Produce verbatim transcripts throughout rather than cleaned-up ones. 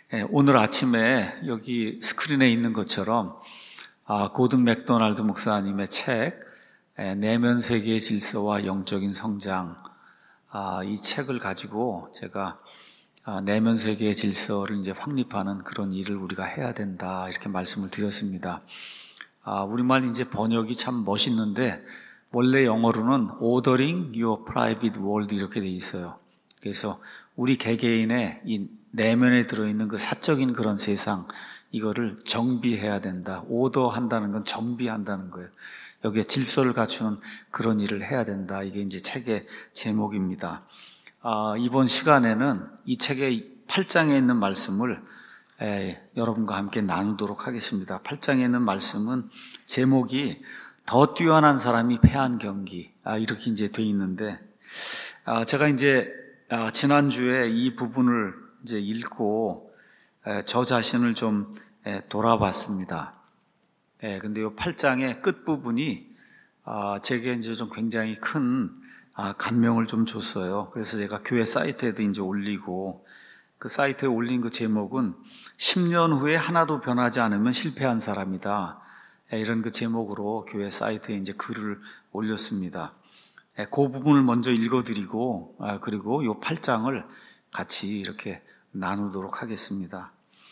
예, 오늘 아침에 여기 스크린에 있는 것처럼 아, 고든 맥도날드 목사님의 책 예, 내면 세계의 질서와 영적인 성장, 아, 이 책을 가지고 제가 아, 내면 세계의 질서를 이제 확립하는 그런 일을 우리가 해야 된다, 이렇게 말씀을 드렸습니다. 아, 우리말 이제 번역이 참 멋있는데 원래 영어로는 Ordering Your Private World 이렇게 돼 있어요. 그래서 우리 개개인의 이 내면에 들어있는 그 사적인 그런 세상, 이거를 정비해야 된다. 오더한다는 건 정비한다는 거예요. 여기에 질서를 갖추는 그런 일을 해야 된다. 이게 이제 책의 제목입니다. 아, 이번 시간에는 이 책의 팔 장에 있는 말씀을 에, 여러분과 함께 나누도록 하겠습니다. 팔 장에 있는 말씀은 제목이 더 뛰어난 사람이 패한 경기, 아, 이렇게 이제 돼 있는데, 아, 제가 이제 아, 지난주에 이 부분을 이제 읽고 에, 저 자신을 좀 에, 돌아봤습니다. 예, 근데 이 팔 장의 끝부분이 아, 제게 이제 좀 굉장히 큰 아, 감명을 좀 줬어요. 그래서 제가 교회 사이트에도 이제 올리고, 그 사이트에 올린 그 제목은 십 년 후에 하나도 변하지 않으면 실패한 사람이다. 예, 이런 그 제목으로 교회 사이트에 이제 글을 올렸습니다. 예, 그 부분을 먼저 읽어드리고, 아, 그리고 이 팔 장을 같이 이렇게 나누도록 하겠습니다.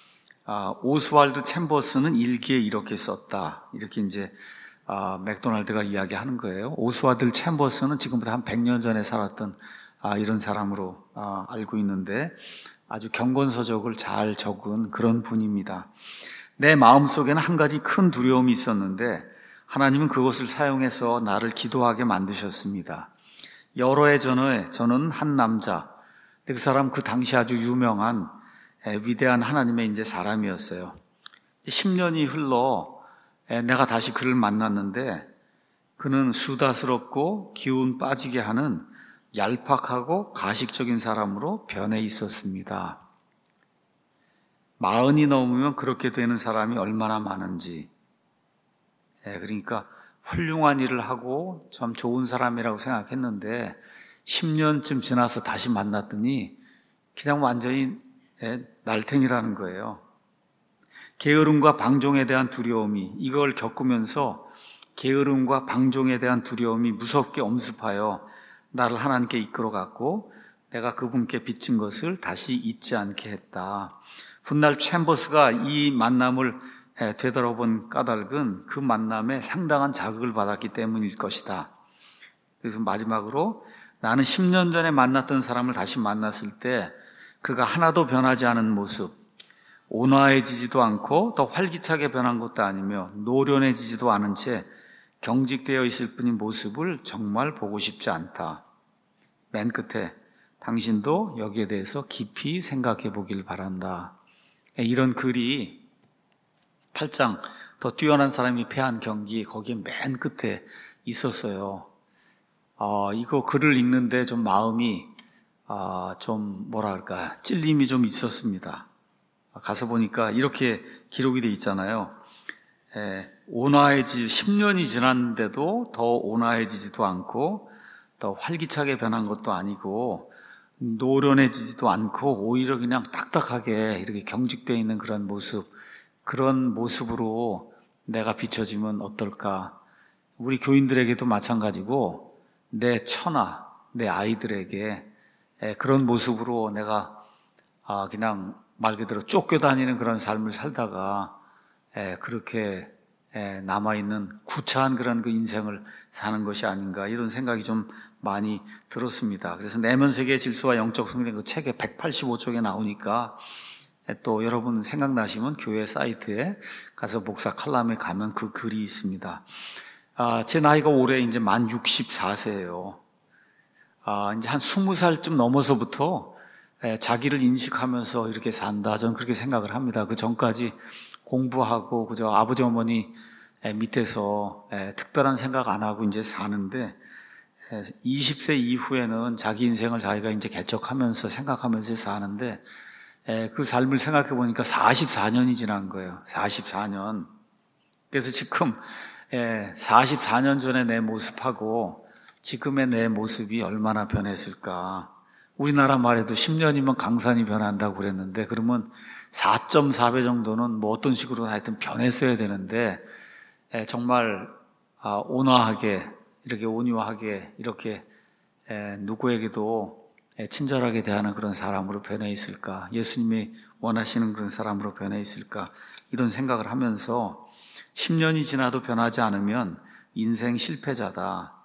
아, 오스왈드 챔버스는 일기에 이렇게 썼다. 이렇게 이제 아, 맥도날드가 이야기하는 거예요. 오스왈드 챔버스는 지금부터 한 백 년 전에 살았던 아, 이런 사람으로 아, 알고 있는데 아주 경건서적을 잘 적은 그런 분입니다. 내 마음속에는 한 가지 큰 두려움이 있었는데 하나님은 그것을 사용해서 나를 기도하게 만드셨습니다. 여러 해 전에 저는 한 남자, 그 사람 그 당시 아주 유명한 위대한 하나님의 이제 사람이었어요. 십 년이 흘러 내가 다시 그를 만났는데 그는 수다스럽고 기운 빠지게 하는 얄팍하고 가식적인 사람으로 변해 있었습니다. 마흔이 넘으면 그렇게 되는 사람이 얼마나 많은지. 그러니까 훌륭한 일을 하고 참 좋은 사람이라고 생각했는데 십 년쯤 지나서 다시 만났더니 그냥 완전히 날탱이라는 거예요. 게으름과 방종에 대한 두려움이, 이걸 겪으면서 게으름과 방종에 대한 두려움이 무섭게 엄습하여 나를 하나님께 이끌어갔고 내가 그분께 빚진 것을 다시 잊지 않게 했다. 훗날 챔버스가 이 만남을 되돌아본 까닭은 그 만남에 상당한 자극을 받았기 때문일 것이다. 그래서 마지막으로 나는 십 년 전에 만났던 사람을 다시 만났을 때 그가 하나도 변하지 않은 모습, 온화해지지도 않고 더 활기차게 변한 것도 아니며 노련해지지도 않은 채 경직되어 있을 뿐인 모습을 정말 보고 싶지 않다. 맨 끝에 당신도 여기에 대해서 깊이 생각해 보길 바란다. 이런 글이 팔 장 더 뛰어난 사람이 패한 경기, 거기에 맨 끝에 있었어요. 어, 이거 글을 읽는데 좀 마음이 아, 좀 뭐랄까 찔림이 좀 있었습니다. 가서 보니까 이렇게 기록이 돼 있잖아요. 에, 온화해지 십 년이 지났는데도 더 온화해지지도 않고 더 활기차게 변한 것도 아니고 노련해지지도 않고 오히려 그냥 딱딱하게 이렇게 경직되어 있는 그런 모습, 그런 모습으로 내가 비춰지면 어떨까. 우리 교인들에게도 마찬가지고 내 처나 내 아이들에게 그런 모습으로 내가 그냥 말 그대로 쫓겨다니는 그런 삶을 살다가 그렇게 남아있는 구차한 그런 그 인생을 사는 것이 아닌가, 이런 생각이 좀 많이 들었습니다. 그래서 내면 세계의 질서와 영적 성장, 그 책에 백팔십오 쪽에 나오니까 또 여러분 생각나시면 교회 사이트에 가서 목사 칼럼에 가면 그 글이 있습니다. 아, 제 나이가 올해 이제 만 육십사 세예요. 아, 이제 한 스무 살쯤 넘어서부터 자기를 인식하면서 이렇게 산다, 저는 그렇게 생각을 합니다. 그 전까지 공부하고 그저 아버지 어머니 밑에서 특별한 생각 안 하고 이제 사는데 이십 세 이후에는 자기 인생을 자기가 이제 개척하면서 생각하면서 사는데 그 삶을 생각해 보니까 사십사 년이 지난 거예요. 사십사 년. 그래서 지금 사십사 년 전에 내 모습하고 지금의 내 모습이 얼마나 변했을까. 우리나라 말에도 십 년이면 강산이 변한다고 그랬는데, 그러면 사 점 사 배 정도는 뭐 어떤 식으로 하여튼 변했어야 되는데, 정말 온화하게, 이렇게 온유하게, 이렇게 누구에게도 친절하게 대하는 그런 사람으로 변해 있을까, 예수님이 원하시는 그런 사람으로 변해 있을까, 이런 생각을 하면서 십 년이 지나도 변하지 않으면 인생 실패자다.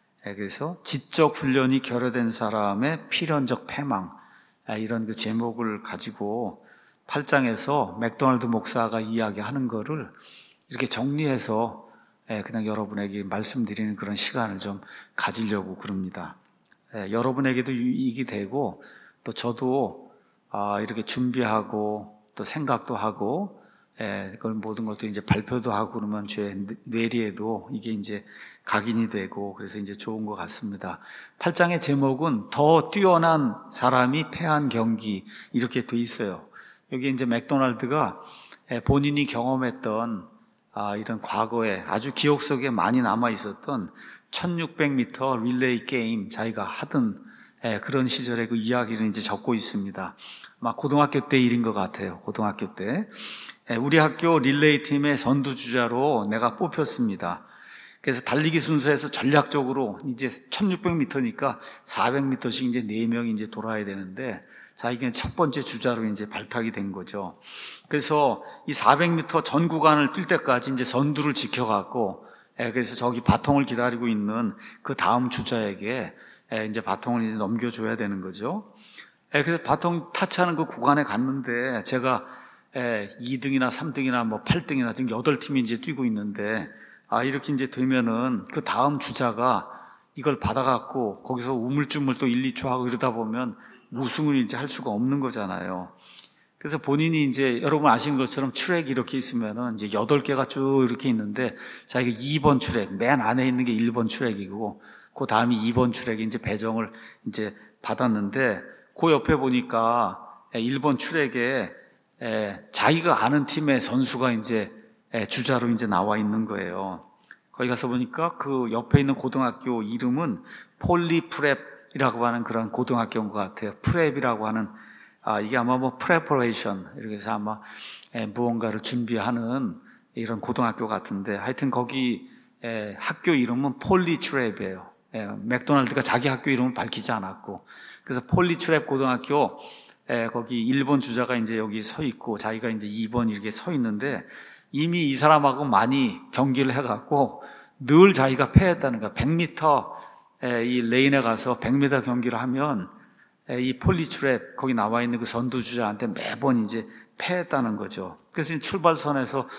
그래서 지적 훈련이 결여된 사람의 필연적 패망, 이런 그 제목을 가지고 팔 장에서 맥도날드 목사가 이야기하는 거를 이렇게 정리해서 그냥 여러분에게 말씀드리는 그런 시간을 좀 가지려고 그럽니다. 여러분에게도 유익이 되고, 또 저도 이렇게 준비하고 또 생각도 하고, 그걸 모든 것도 이제 발표도 하고 그러면 제 뇌리에도 이게 이제 각인이 되고, 그래서 이제 좋은 것 같습니다. 팔 장의 제목은 더 뛰어난 사람이 패한 경기, 이렇게 돼 있어요. 여기 이제 맥도날드가 본인이 경험했던 아, 이런 과거에 아주 기억 속에 많이 남아 있었던 천육백 미터 릴레이 게임, 자기가 하던 예, 그런 시절의 그 이야기를 이제 적고 있습니다. 막 고등학교 때 일인 것 같아요. 고등학교 때. 예, 우리 학교 릴레이 팀의 선두주자로 내가 뽑혔습니다. 그래서 달리기 순서에서 전략적으로 이제 천육백 미터니까 사백 미터씩 이제 네 명이 이제 돌아야 되는데, 자기가 첫 번째 주자로 이제 발탁이 된 거죠. 그래서 이 사백 미터 전 구간을 뛸 때까지 이제 선두를 지켜갖고, 그래서 저기 바통을 기다리고 있는 그 다음 주자에게 이제 바통을 이제 넘겨줘야 되는 거죠. 그래서 바통 타치하는 그 구간에 갔는데, 제가 이 등이나 삼 등이나 뭐 팔 등이나 지금 여덟 팀이 이제 뛰고 있는데, 아, 이렇게 이제 되면은 그 다음 주자가 이걸 받아갖고 거기서 우물쭈물 또 일, 이 초 하고 이러다 보면 우승을 이제 할 수가 없는 거잖아요. 그래서 본인이 이제 여러분 아시는 것처럼 트랙이 이렇게 있으면은 이제 여덟 개가 쭉 이렇게 있는데, 자기가 이 번 트랙, 맨 안에 있는 게 일 번 트랙이고, 그 다음이 이 번 트랙에 이제 배정을 이제 받았는데, 그 옆에 보니까 일 번 트랙에 자기가 아는 팀의 선수가 이제 주자로 이제 나와 있는 거예요. 거기 가서 보니까 그 옆에 있는 고등학교 이름은 폴리프랩이라고 하는 그런 고등학교인 것 같아요. 프랩이라고 하는, 아, 이게 아마 뭐 프레퍼레이션, 이렇게 해서 아마 무언가를 준비하는 이런 고등학교 같은데, 하여튼 거기 학교 이름은 폴리트랩이에요. 맥도날드가 자기 학교 이름을 밝히지 않았고, 그래서 폴리트랩 고등학교, 거기 일 번 주자가 이제 여기 서 있고, 자기가 이제 이 번 이렇게 서 있는데, 이미 이 사람하고 많이 경기를 해갖고 늘 자기가 패했다는 거야. 백 미터 이 레인에 가서 백 미터 경기를 하면 이 폴리트랩 거기 나와 있는 그 선두주자한테 매번 이제 패했다는 거죠. 그래서 출발선에서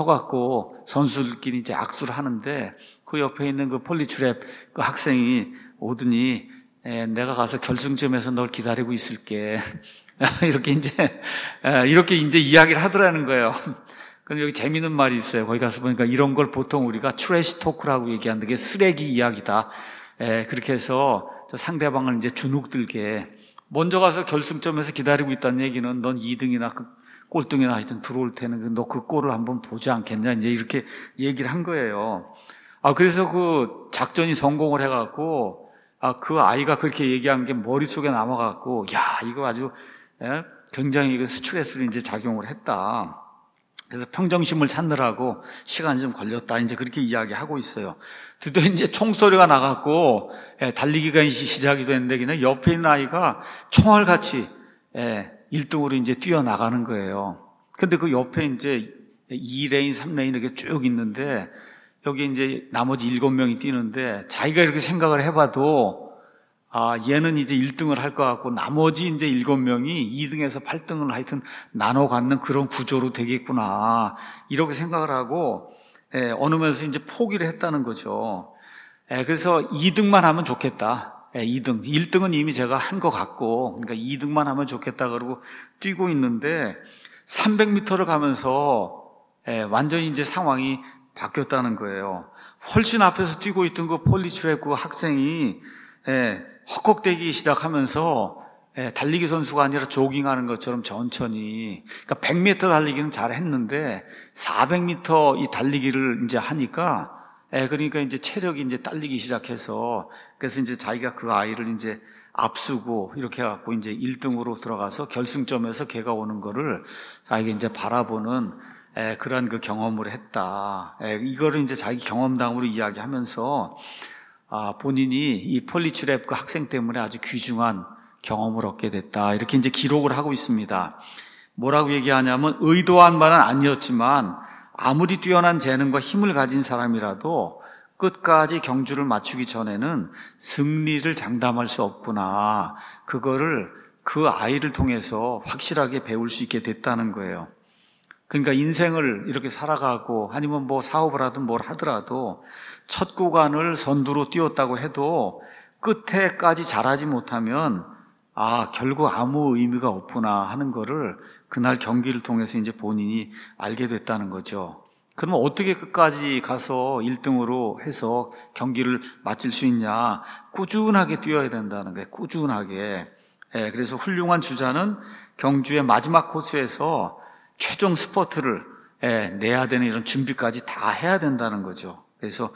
서갖고 선수들끼리 이제 악수를 하는데, 그 옆에 있는 그 폴리트랩 그 학생이 오더니 내가 가서 결승점에서 널 기다리고 있을게. 이렇게 이제 이렇게 이제 이야기를 하더라는 거예요. 근데 여기 재미있는 말이 있어요. 거기 가서 보니까 이런 걸 보통 우리가 트래시 토크라고 얘기하는데, 그게 쓰레기 이야기다. 에, 그렇게 해서 저 상대방을 이제 주눅들게, 먼저 가서 결승점에서 기다리고 있다는 얘기는 넌 이 등이나 그 꼴등이나 하여튼 들어올 테는 너 그 꼴을 한번 보지 않겠냐, 이제 이렇게 얘기를 한 거예요. 아, 그래서 그 작전이 성공을 해갖고, 아, 그 아이가 그렇게 얘기한 게 머릿속에 남아갖고, 야, 이거 아주 에? 굉장히 스트레스로 이제 작용을 했다. 그래서 평정심을 찾느라고 시간이 좀 걸렸다, 이제 그렇게 이야기하고 있어요. 드디어 이제 총소리가 나갔고, 예, 달리기가 시작이 됐는데, 그냥 옆에 있는 아이가 총알같이, 예, 일 등으로 이제 뛰어나가는 거예요. 근데 그 옆에 이제 이 레인, 삼 레인 이렇게 쭉 있는데, 여기 이제 나머지 일곱 명이 뛰는데, 자기가 이렇게 생각을 해봐도, 아, 얘는 이제 일 등을 할 것 같고, 나머지 이제 일곱 명이 이 등에서 팔 등을 하여튼 나눠 갖는 그런 구조로 되겠구나, 이렇게 생각을 하고, 예, 어느 면에서 이제 포기를 했다는 거죠. 예, 그래서 이 등만 하면 좋겠다. 예, 이 등. 일 등은 이미 제가 한 것 같고, 그러니까 이 등만 하면 좋겠다 그러고 뛰고 있는데, 삼백 미터를 가면서, 예, 완전히 이제 상황이 바뀌었다는 거예요. 훨씬 앞에서 뛰고 있던 그 폴리트랩 그 학생이, 예, 헛걱대기 시작하면서, 예, 달리기 선수가 아니라 조깅하는 것처럼 천천히, 그러니까 백 미터 달리기는 잘 했는데 사백 미터 이 달리기를 이제 하니까, 예, 그러니까 이제 체력이 이제 딸리기 시작해서, 그래서 이제 자기가 그 아이를 이제 앞서고 이렇게 해갖고 이제 일 등으로 들어가서 결승점에서 걔가 오는 거를 자기가 이제 바라보는 에, 그런 그 경험을 했다. 에, 이거를 이제 자기 경험담으로 이야기하면서 아, 본인이 이 폴리츄랩 그 학생 때문에 아주 귀중한 경험을 얻게 됐다. 이렇게 이제 기록을 하고 있습니다. 뭐라고 얘기하냐면 의도한 바는 아니었지만 아무리 뛰어난 재능과 힘을 가진 사람이라도 끝까지 경주를 맞추기 전에는 승리를 장담할 수 없구나. 그거를 그 아이를 통해서 확실하게 배울 수 있게 됐다는 거예요. 그러니까 인생을 이렇게 살아가고 아니면 뭐 사업을 하든 뭘 하더라도 첫 구간을 선두로 뛰었다고 해도 끝에까지 잘하지 못하면 아, 결국 아무 의미가 없구나 하는 거를 그날 경기를 통해서 이제 본인이 알게 됐다는 거죠. 그러면 어떻게 끝까지 가서 일 등으로 해서 경기를 마칠 수 있냐? 꾸준하게 뛰어야 된다는 거예요. 꾸준하게. 예, 그래서 훌륭한 주자는 경주의 마지막 코스에서 최종 스퍼트를 예, 내야 되는 이런 준비까지 다 해야 된다는 거죠. 그래서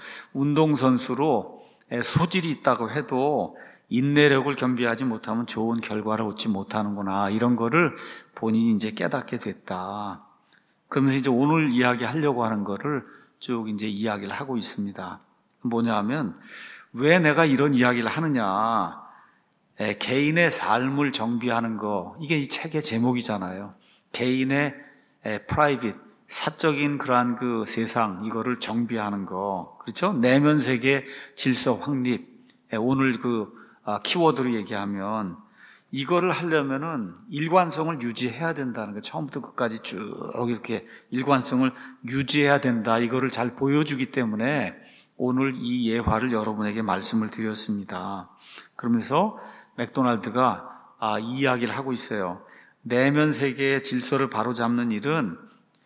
운동선수로 예, 소질이 있다고 해도 인내력을 겸비하지 못하면 좋은 결과를 얻지 못하는구나. 이런 거를 본인이 이제 깨닫게 됐다. 그러면서 이제 오늘 이야기하려고 하는 거를 쭉 이제 이야기를 하고 있습니다. 뭐냐 하면, 왜 내가 이런 이야기를 하느냐. 에, 개인의 삶을 정비하는 거. 이게 이 책의 제목이잖아요. 개인의 에, 프라이빗, 사적인 그러한 그 세상, 이거를 정비하는 거. 그렇죠? 내면 세계 질서 확립. 에, 오늘 그 아, 키워드로 얘기하면, 이거를 하려면은 일관성을 유지해야 된다는 거. 처음부터 끝까지 쭉 이렇게 일관성을 유지해야 된다. 이거를 잘 보여주기 때문에 오늘 이 예화를 여러분에게 말씀을 드렸습니다. 그러면서 맥도날드가 아, 이 이야기를 하고 있어요. 내면 세계의 질서를 바로잡는 일은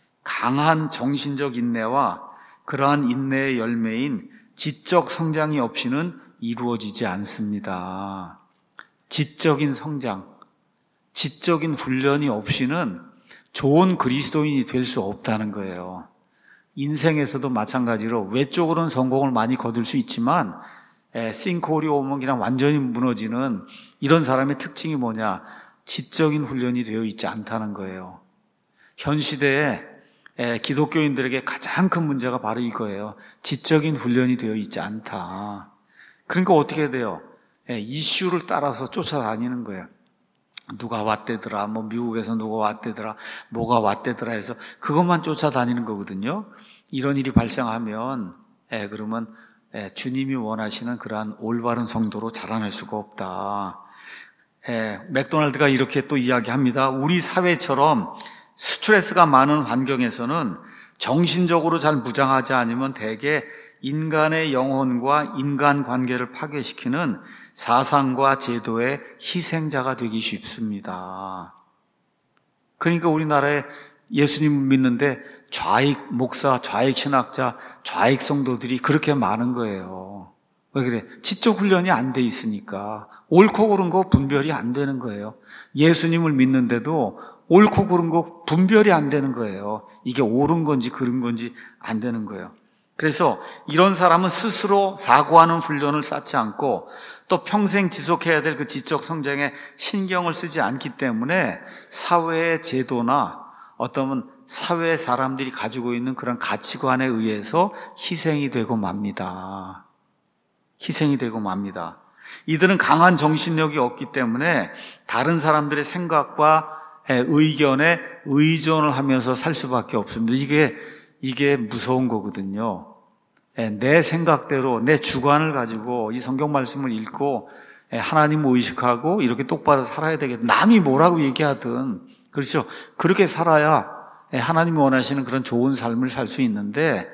강한 정신적 인내와 그러한 인내의 열매인 지적 성장이 없이는 이루어지지 않습니다. 지적인 성장, 지적인 훈련이 없이는 좋은 그리스도인이 될 수 없다는 거예요. 인생에서도 마찬가지로 외적으로는 성공을 많이 거둘 수 있지만 싱크홀이 오면 그냥 완전히 무너지는 이런 사람의 특징이 뭐냐? 지적인 훈련이 되어 있지 않다는 거예요. 현 시대에 기독교인들에게 가장 큰 문제가 바로 이거예요. 지적인 훈련이 되어 있지 않다. 그러니까 어떻게 돼요? 이슈를 따라서 쫓아다니는 거예요. 누가 왔대더라, 뭐 미국에서 누가 왔대더라, 뭐가 왔대더라 해서 그것만 쫓아다니는 거거든요. 이런 일이 발생하면 예, 그러면 예, 주님이 원하시는 그러한 올바른 성도로 자라날 수가 없다. 예, 맥도날드가 이렇게 또 이야기합니다. 우리 사회처럼 스트레스가 많은 환경에서는 정신적으로 잘 무장하지 않으면 대개 인간의 영혼과 인간관계를 파괴시키는 사상과 제도의 희생자가 되기 쉽습니다. 그러니까 우리나라에 예수님 믿는데 좌익 목사, 좌익 신학자, 좌익 성도들이 그렇게 많은 거예요. 왜 그래? 지적 훈련이 안 돼 있으니까. 옳고 그른 거 분별이 안 되는 거예요. 예수님을 믿는데도 옳고 그른 거 분별이 안 되는 거예요. 이게 옳은 건지 그른 건지 안 되는 거예요. 그래서 이런 사람은 스스로 사고하는 훈련을 쌓지 않고 또 평생 지속해야 될 그 지적 성장에 신경을 쓰지 않기 때문에 사회의 제도나 어떤 사회 사람들이 가지고 있는 그런 가치관에 의해서 희생이 되고 맙니다. 희생이 되고 맙니다. 이들은 강한 정신력이 없기 때문에 다른 사람들의 생각과 의견에 의존을 하면서 살 수밖에 없습니다. 이게 이게 무서운 거거든요. 내 생각대로 내 주관을 가지고 이 성경 말씀을 읽고 하나님을 의식하고 이렇게 똑바로 살아야 되겠다. 남이 뭐라고 얘기하든 그렇죠. 그렇게 살아야 하나님이 원하시는 그런 좋은 삶을 살 수 있는데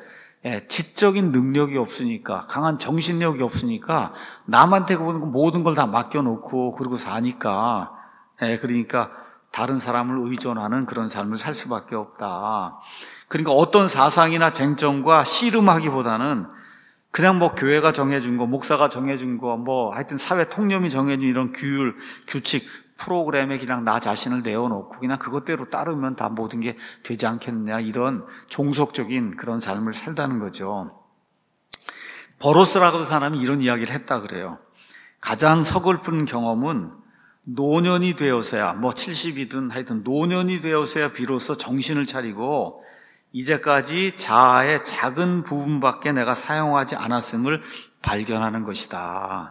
지적인 능력이 없으니까 강한 정신력이 없으니까 남한테 모든 걸 다 맡겨놓고 그러고 사니까 그러니까 다른 사람을 의존하는 그런 삶을 살 수밖에 없다. 그러니까 어떤 사상이나 쟁점과 씨름하기보다는 그냥 뭐 교회가 정해준 거, 목사가 정해준 거, 뭐 하여튼 사회 통념이 정해준 이런 규율, 규칙, 프로그램에 그냥 나 자신을 내어놓고 그냥 그것대로 따르면 다 모든 게 되지 않겠느냐 이런 종속적인 그런 삶을 살다는 거죠. 버로스라고 하는 사람이 이런 이야기를 했다 그래요. 가장 서글픈 경험은 노년이 되어서야, 뭐 칠십이든 하여튼 노년이 되어서야 비로소 정신을 차리고 이제까지 자아의 작은 부분밖에 내가 사용하지 않았음을 발견하는 것이다.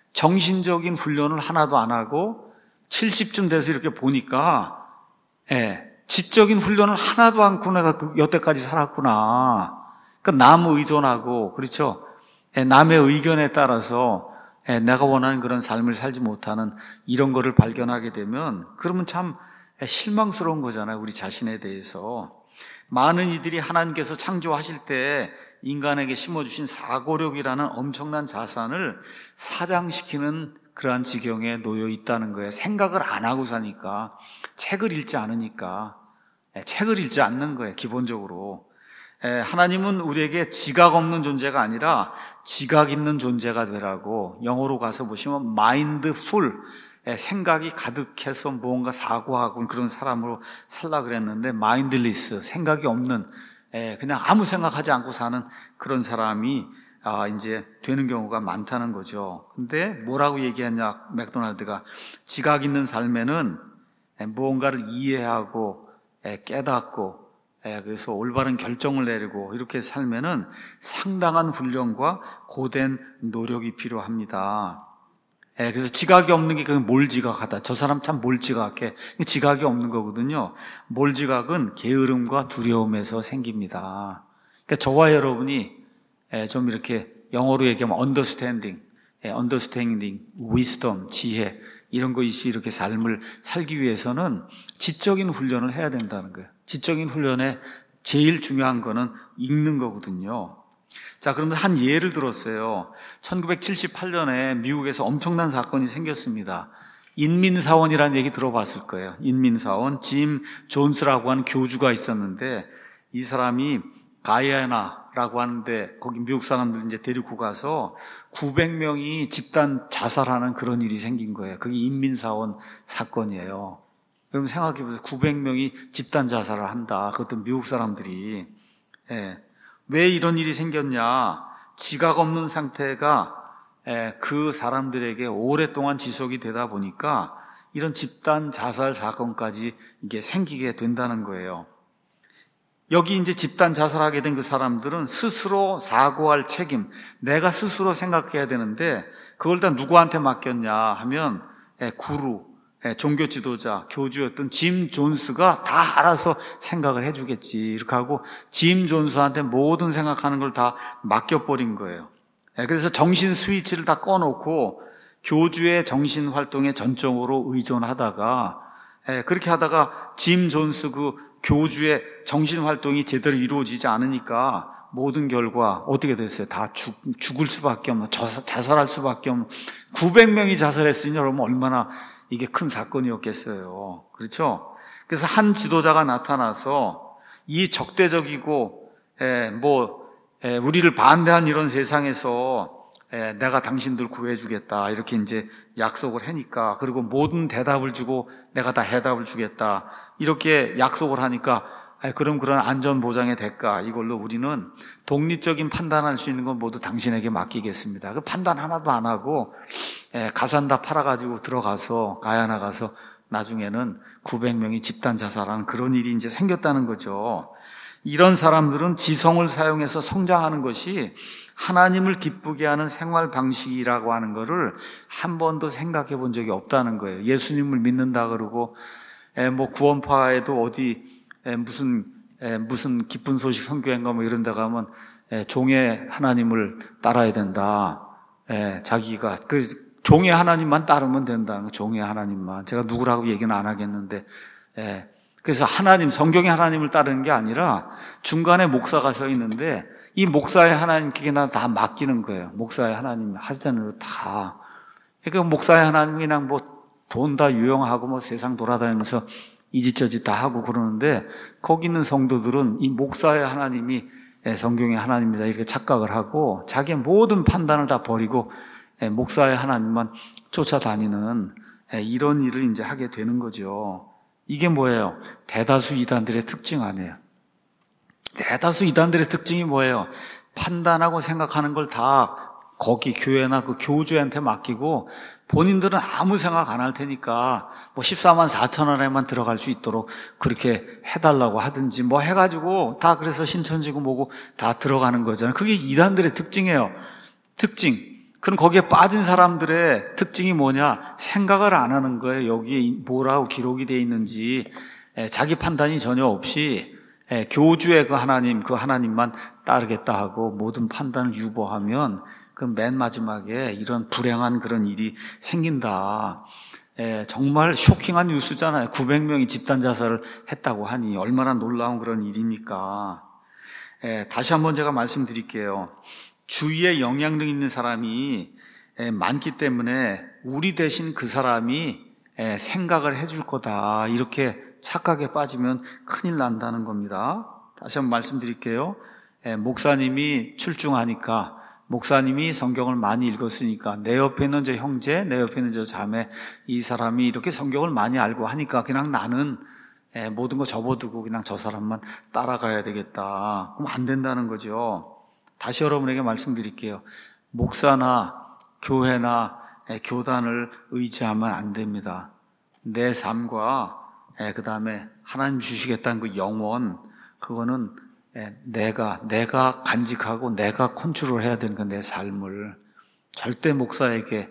정신적인 훈련을 하나도 안 하고 칠십쯤 돼서 이렇게 보니까 예, 지적인 훈련을 하나도 않고 내가 여태까지 살았구나. 그러니까 남 의존하고, 그렇죠? 예, 남의 의견에 따라서 예, 내가 원하는 그런 삶을 살지 못하는 이런 거를 발견하게 되면 그러면 참 실망스러운 거잖아요. 우리 자신에 대해서. 많은 이들이 하나님께서 창조하실 때 인간에게 심어주신 사고력이라는 엄청난 자산을 사장시키는 그러한 지경에 놓여 있다는 거예요. 생각을 안 하고 사니까, 책을 읽지 않으니까, 책을 읽지 않는 거예요, 기본적으로. 하나님은 우리에게 지각 없는 존재가 아니라 지각 있는 존재가 되라고, 영어로 가서 보시면 mindful, 생각이 가득해서 무언가 사고하고 그런 사람으로 살라 그랬는데 mindless, 생각이 없는, 그냥 아무 생각하지 않고 사는 그런 사람이 이제 되는 경우가 많다는 거죠. 근데 뭐라고 얘기하냐, 맥도날드가 지각 있는 삶에는 무언가를 이해하고 깨닫고 그래서 올바른 결정을 내리고 이렇게 살면은 상당한 훈련과 고된 노력이 필요합니다. 그래서 지각이 없는 게 그건 몰지각하다. 저 사람 참 몰지각해. 지각이 없는 거거든요. 몰지각은 게으름과 두려움에서 생깁니다. 그러니까 저와 여러분이 좀 이렇게 영어로 얘기하면 understanding, understanding, wisdom, 지혜 이런 것이 이렇게 삶을 살기 위해서는 지적인 훈련을 해야 된다는 거예요. 지적인 훈련에 제일 중요한 거는 읽는 거거든요. 자, 그러면 한 예를 들었어요. 천구백칠십팔 년에 미국에서 엄청난 사건이 생겼습니다. 인민사원이라는 얘기 들어봤을 거예요. 인민사원, 짐 존스라고 하는 교주가 있었는데 이 사람이 가이아나라고 하는데 거기 미국 사람들 이제 데리고 가서 구백 명이 집단 자살하는 그런 일이 생긴 거예요. 그게 인민사원 사건이에요. 그럼 생각해 보세요. 구백 명이 집단 자살을 한다. 그것도 미국 사람들이. 예. 왜 이런 일이 생겼냐? 지각 없는 상태가 그 사람들에게 오랫동안 지속이 되다 보니까 이런 집단 자살 사건까지 이게 생기게 된다는 거예요. 여기 이제 집단 자살하게 된 그 사람들은 스스로 사고할 책임, 내가 스스로 생각해야 되는데 그걸 다 누구한테 맡겼냐 하면 구루, 종교 지도자, 교주였던 짐 존스가 다 알아서 생각을 해주겠지. 이렇게 하고 짐 존스한테 모든 생각하는 걸 다 맡겨버린 거예요. 그래서 정신 스위치를 다 꺼놓고 교주의 정신 활동에 전적으로 의존하다가 그렇게 하다가 짐 존스 그 교주의 정신 활동이 제대로 이루어지지 않으니까 모든 결과 어떻게 됐어요? 다 죽, 죽을 수밖에 없는, 자살할 수밖에 없는 구백 명이 자살했으니 여러분 얼마나 이게 큰 사건이었겠어요. 그렇죠? 그래서 한 지도자가 나타나서 이 적대적이고 에, 뭐 에, 우리를 반대한 이런 세상에서 에, 내가 당신들 구해주겠다 이렇게 이제 약속을 하니까, 그리고 모든 대답을 주고 내가 다 해답을 주겠다 이렇게 약속을 하니까 에, 그럼 그런 안전보장의 대가 이걸로 우리는 독립적인 판단할 수 있는 건 모두 당신에게 맡기겠습니다. 그 판단 하나도 안 하고 예, 가산 다 팔아가지고 들어가서 가야나 가서 나중에는 구백 명이 집단 자살하는 그런 일이 이제 생겼다는 거죠. 이런 사람들은 지성을 사용해서 성장하는 것이 하나님을 기쁘게 하는 생활 방식이라고 하는 거를 한 번도 생각해 본 적이 없다는 거예요. 예수님을 믿는다 그러고 에, 뭐 구원파에도 어디 에, 무슨 에, 무슨 기쁜 소식 선교회인가 뭐 이런 데 가면 에, 종의 하나님을 따라야 된다. 에, 자기가 그 종의 하나님만 따르면 된다는, 종의 하나님만. 제가 누구라고 얘기는 안 하겠는데, 예. 그래서 하나님, 성경의 하나님을 따르는 게 아니라 중간에 목사가 서 있는데 이 목사의 하나님께 나 다 맡기는 거예요. 목사의 하나님 하자는 다. 그러니까 목사의 하나님 그냥 뭐 돈 다 유용하고 뭐 세상 돌아다니면서 이짓저짓 다 하고 그러는데 거기 있는 성도들은 이 목사의 하나님이 성경의 하나님이다 이렇게 착각을 하고 자기의 모든 판단을 다 버리고 목사의 하나님만 쫓아다니는 이런 일을 이제 하게 되는 거죠. 이게 뭐예요? 대다수 이단들의 특징 아니에요. 대다수 이단들의 특징이 뭐예요? 판단하고 생각하는 걸 다 거기 교회나 그 교주한테 맡기고 본인들은 아무 생각 안 할 테니까 뭐 십사만 사천 원에만 들어갈 수 있도록 그렇게 해달라고 하든지 뭐 해가지고 다 그래서 신천지고 뭐고 다 들어가는 거잖아요. 그게 이단들의 특징이에요. 특징. 그럼 거기에 빠진 사람들의 특징이 뭐냐? 생각을 안 하는 거예요. 여기에 뭐라고 기록이 되어 있는지 자기 판단이 전혀 없이 교주의 그 하나님, 그 하나님만 따르겠다 하고 모든 판단을 유보하면 그 맨 마지막에 이런 불행한 그런 일이 생긴다. 에, 정말 쇼킹한 뉴스잖아요. 구백 명이 집단 자살을 했다고 하니 얼마나 놀라운 그런 일입니까? 에, 다시 한번 제가 말씀드릴게요. 주위에 영향력 있는 사람이 에, 많기 때문에 우리 대신 그 사람이 에, 생각을 해줄 거다. 이렇게 착각에 빠지면 큰일 난다는 겁니다. 다시 한번 말씀드릴게요. 에, 목사님이 출중하니까 목사님이 성경을 많이 읽었으니까 내 옆에 있는 저 형제, 내 옆에 있는 저 자매, 이 사람이 이렇게 성경을 많이 알고 하니까 그냥 나는 모든 거 접어두고 그냥 저 사람만 따라가야 되겠다. 그럼 안 된다는 거죠. 다시 여러분에게 말씀드릴게요. 목사나 교회나 교단을 의지하면 안 됩니다. 내 삶과 그 다음에 하나님 주시겠다는 그 영원, 그거는 내가, 내가 간직하고 내가 컨트롤 해야 되는 건 내 삶을. 절대 목사에게,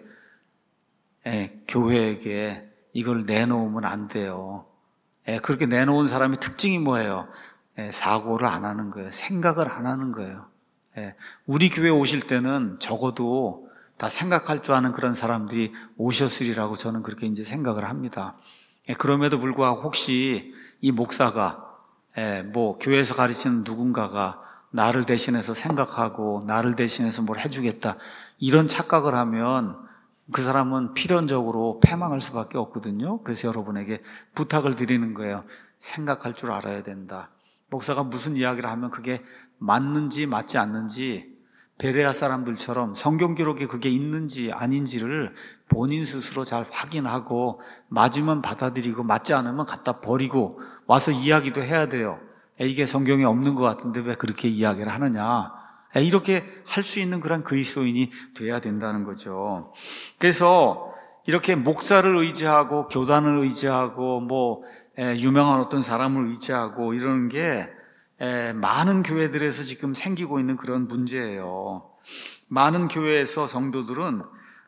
예, 교회에게 이걸 내놓으면 안 돼요. 예, 그렇게 내놓은 사람의 특징이 뭐예요? 예, 사고를 안 하는 거예요. 생각을 안 하는 거예요. 예, 우리 교회 오실 때는 적어도 다 생각할 줄 아는 그런 사람들이 오셨으리라고 저는 그렇게 이제 생각을 합니다. 예, 그럼에도 불구하고 혹시 이 목사가 예, 뭐 교회에서 가르치는 누군가가 나를 대신해서 생각하고 나를 대신해서 뭘 해주겠다 이런 착각을 하면 그 사람은 필연적으로 패망할 수밖에 없거든요. 그래서 여러분에게 부탁을 드리는 거예요. 생각할 줄 알아야 된다. 목사가 무슨 이야기를 하면 그게 맞는지 맞지 않는지 베레아 사람들처럼 성경 기록에 그게 있는지 아닌지를 본인 스스로 잘 확인하고 맞으면 받아들이고 맞지 않으면 갖다 버리고 와서 이야기도 해야 돼요. 이게 성경에 없는 것 같은데 왜 그렇게 이야기를 하느냐. 이렇게 할 수 있는 그런 그리스도인이 돼야 된다는 거죠. 그래서 이렇게 목사를 의지하고 교단을 의지하고 뭐 유명한 어떤 사람을 의지하고 이러는 게 많은 교회들에서 지금 생기고 있는 그런 문제예요. 많은 교회에서 성도들은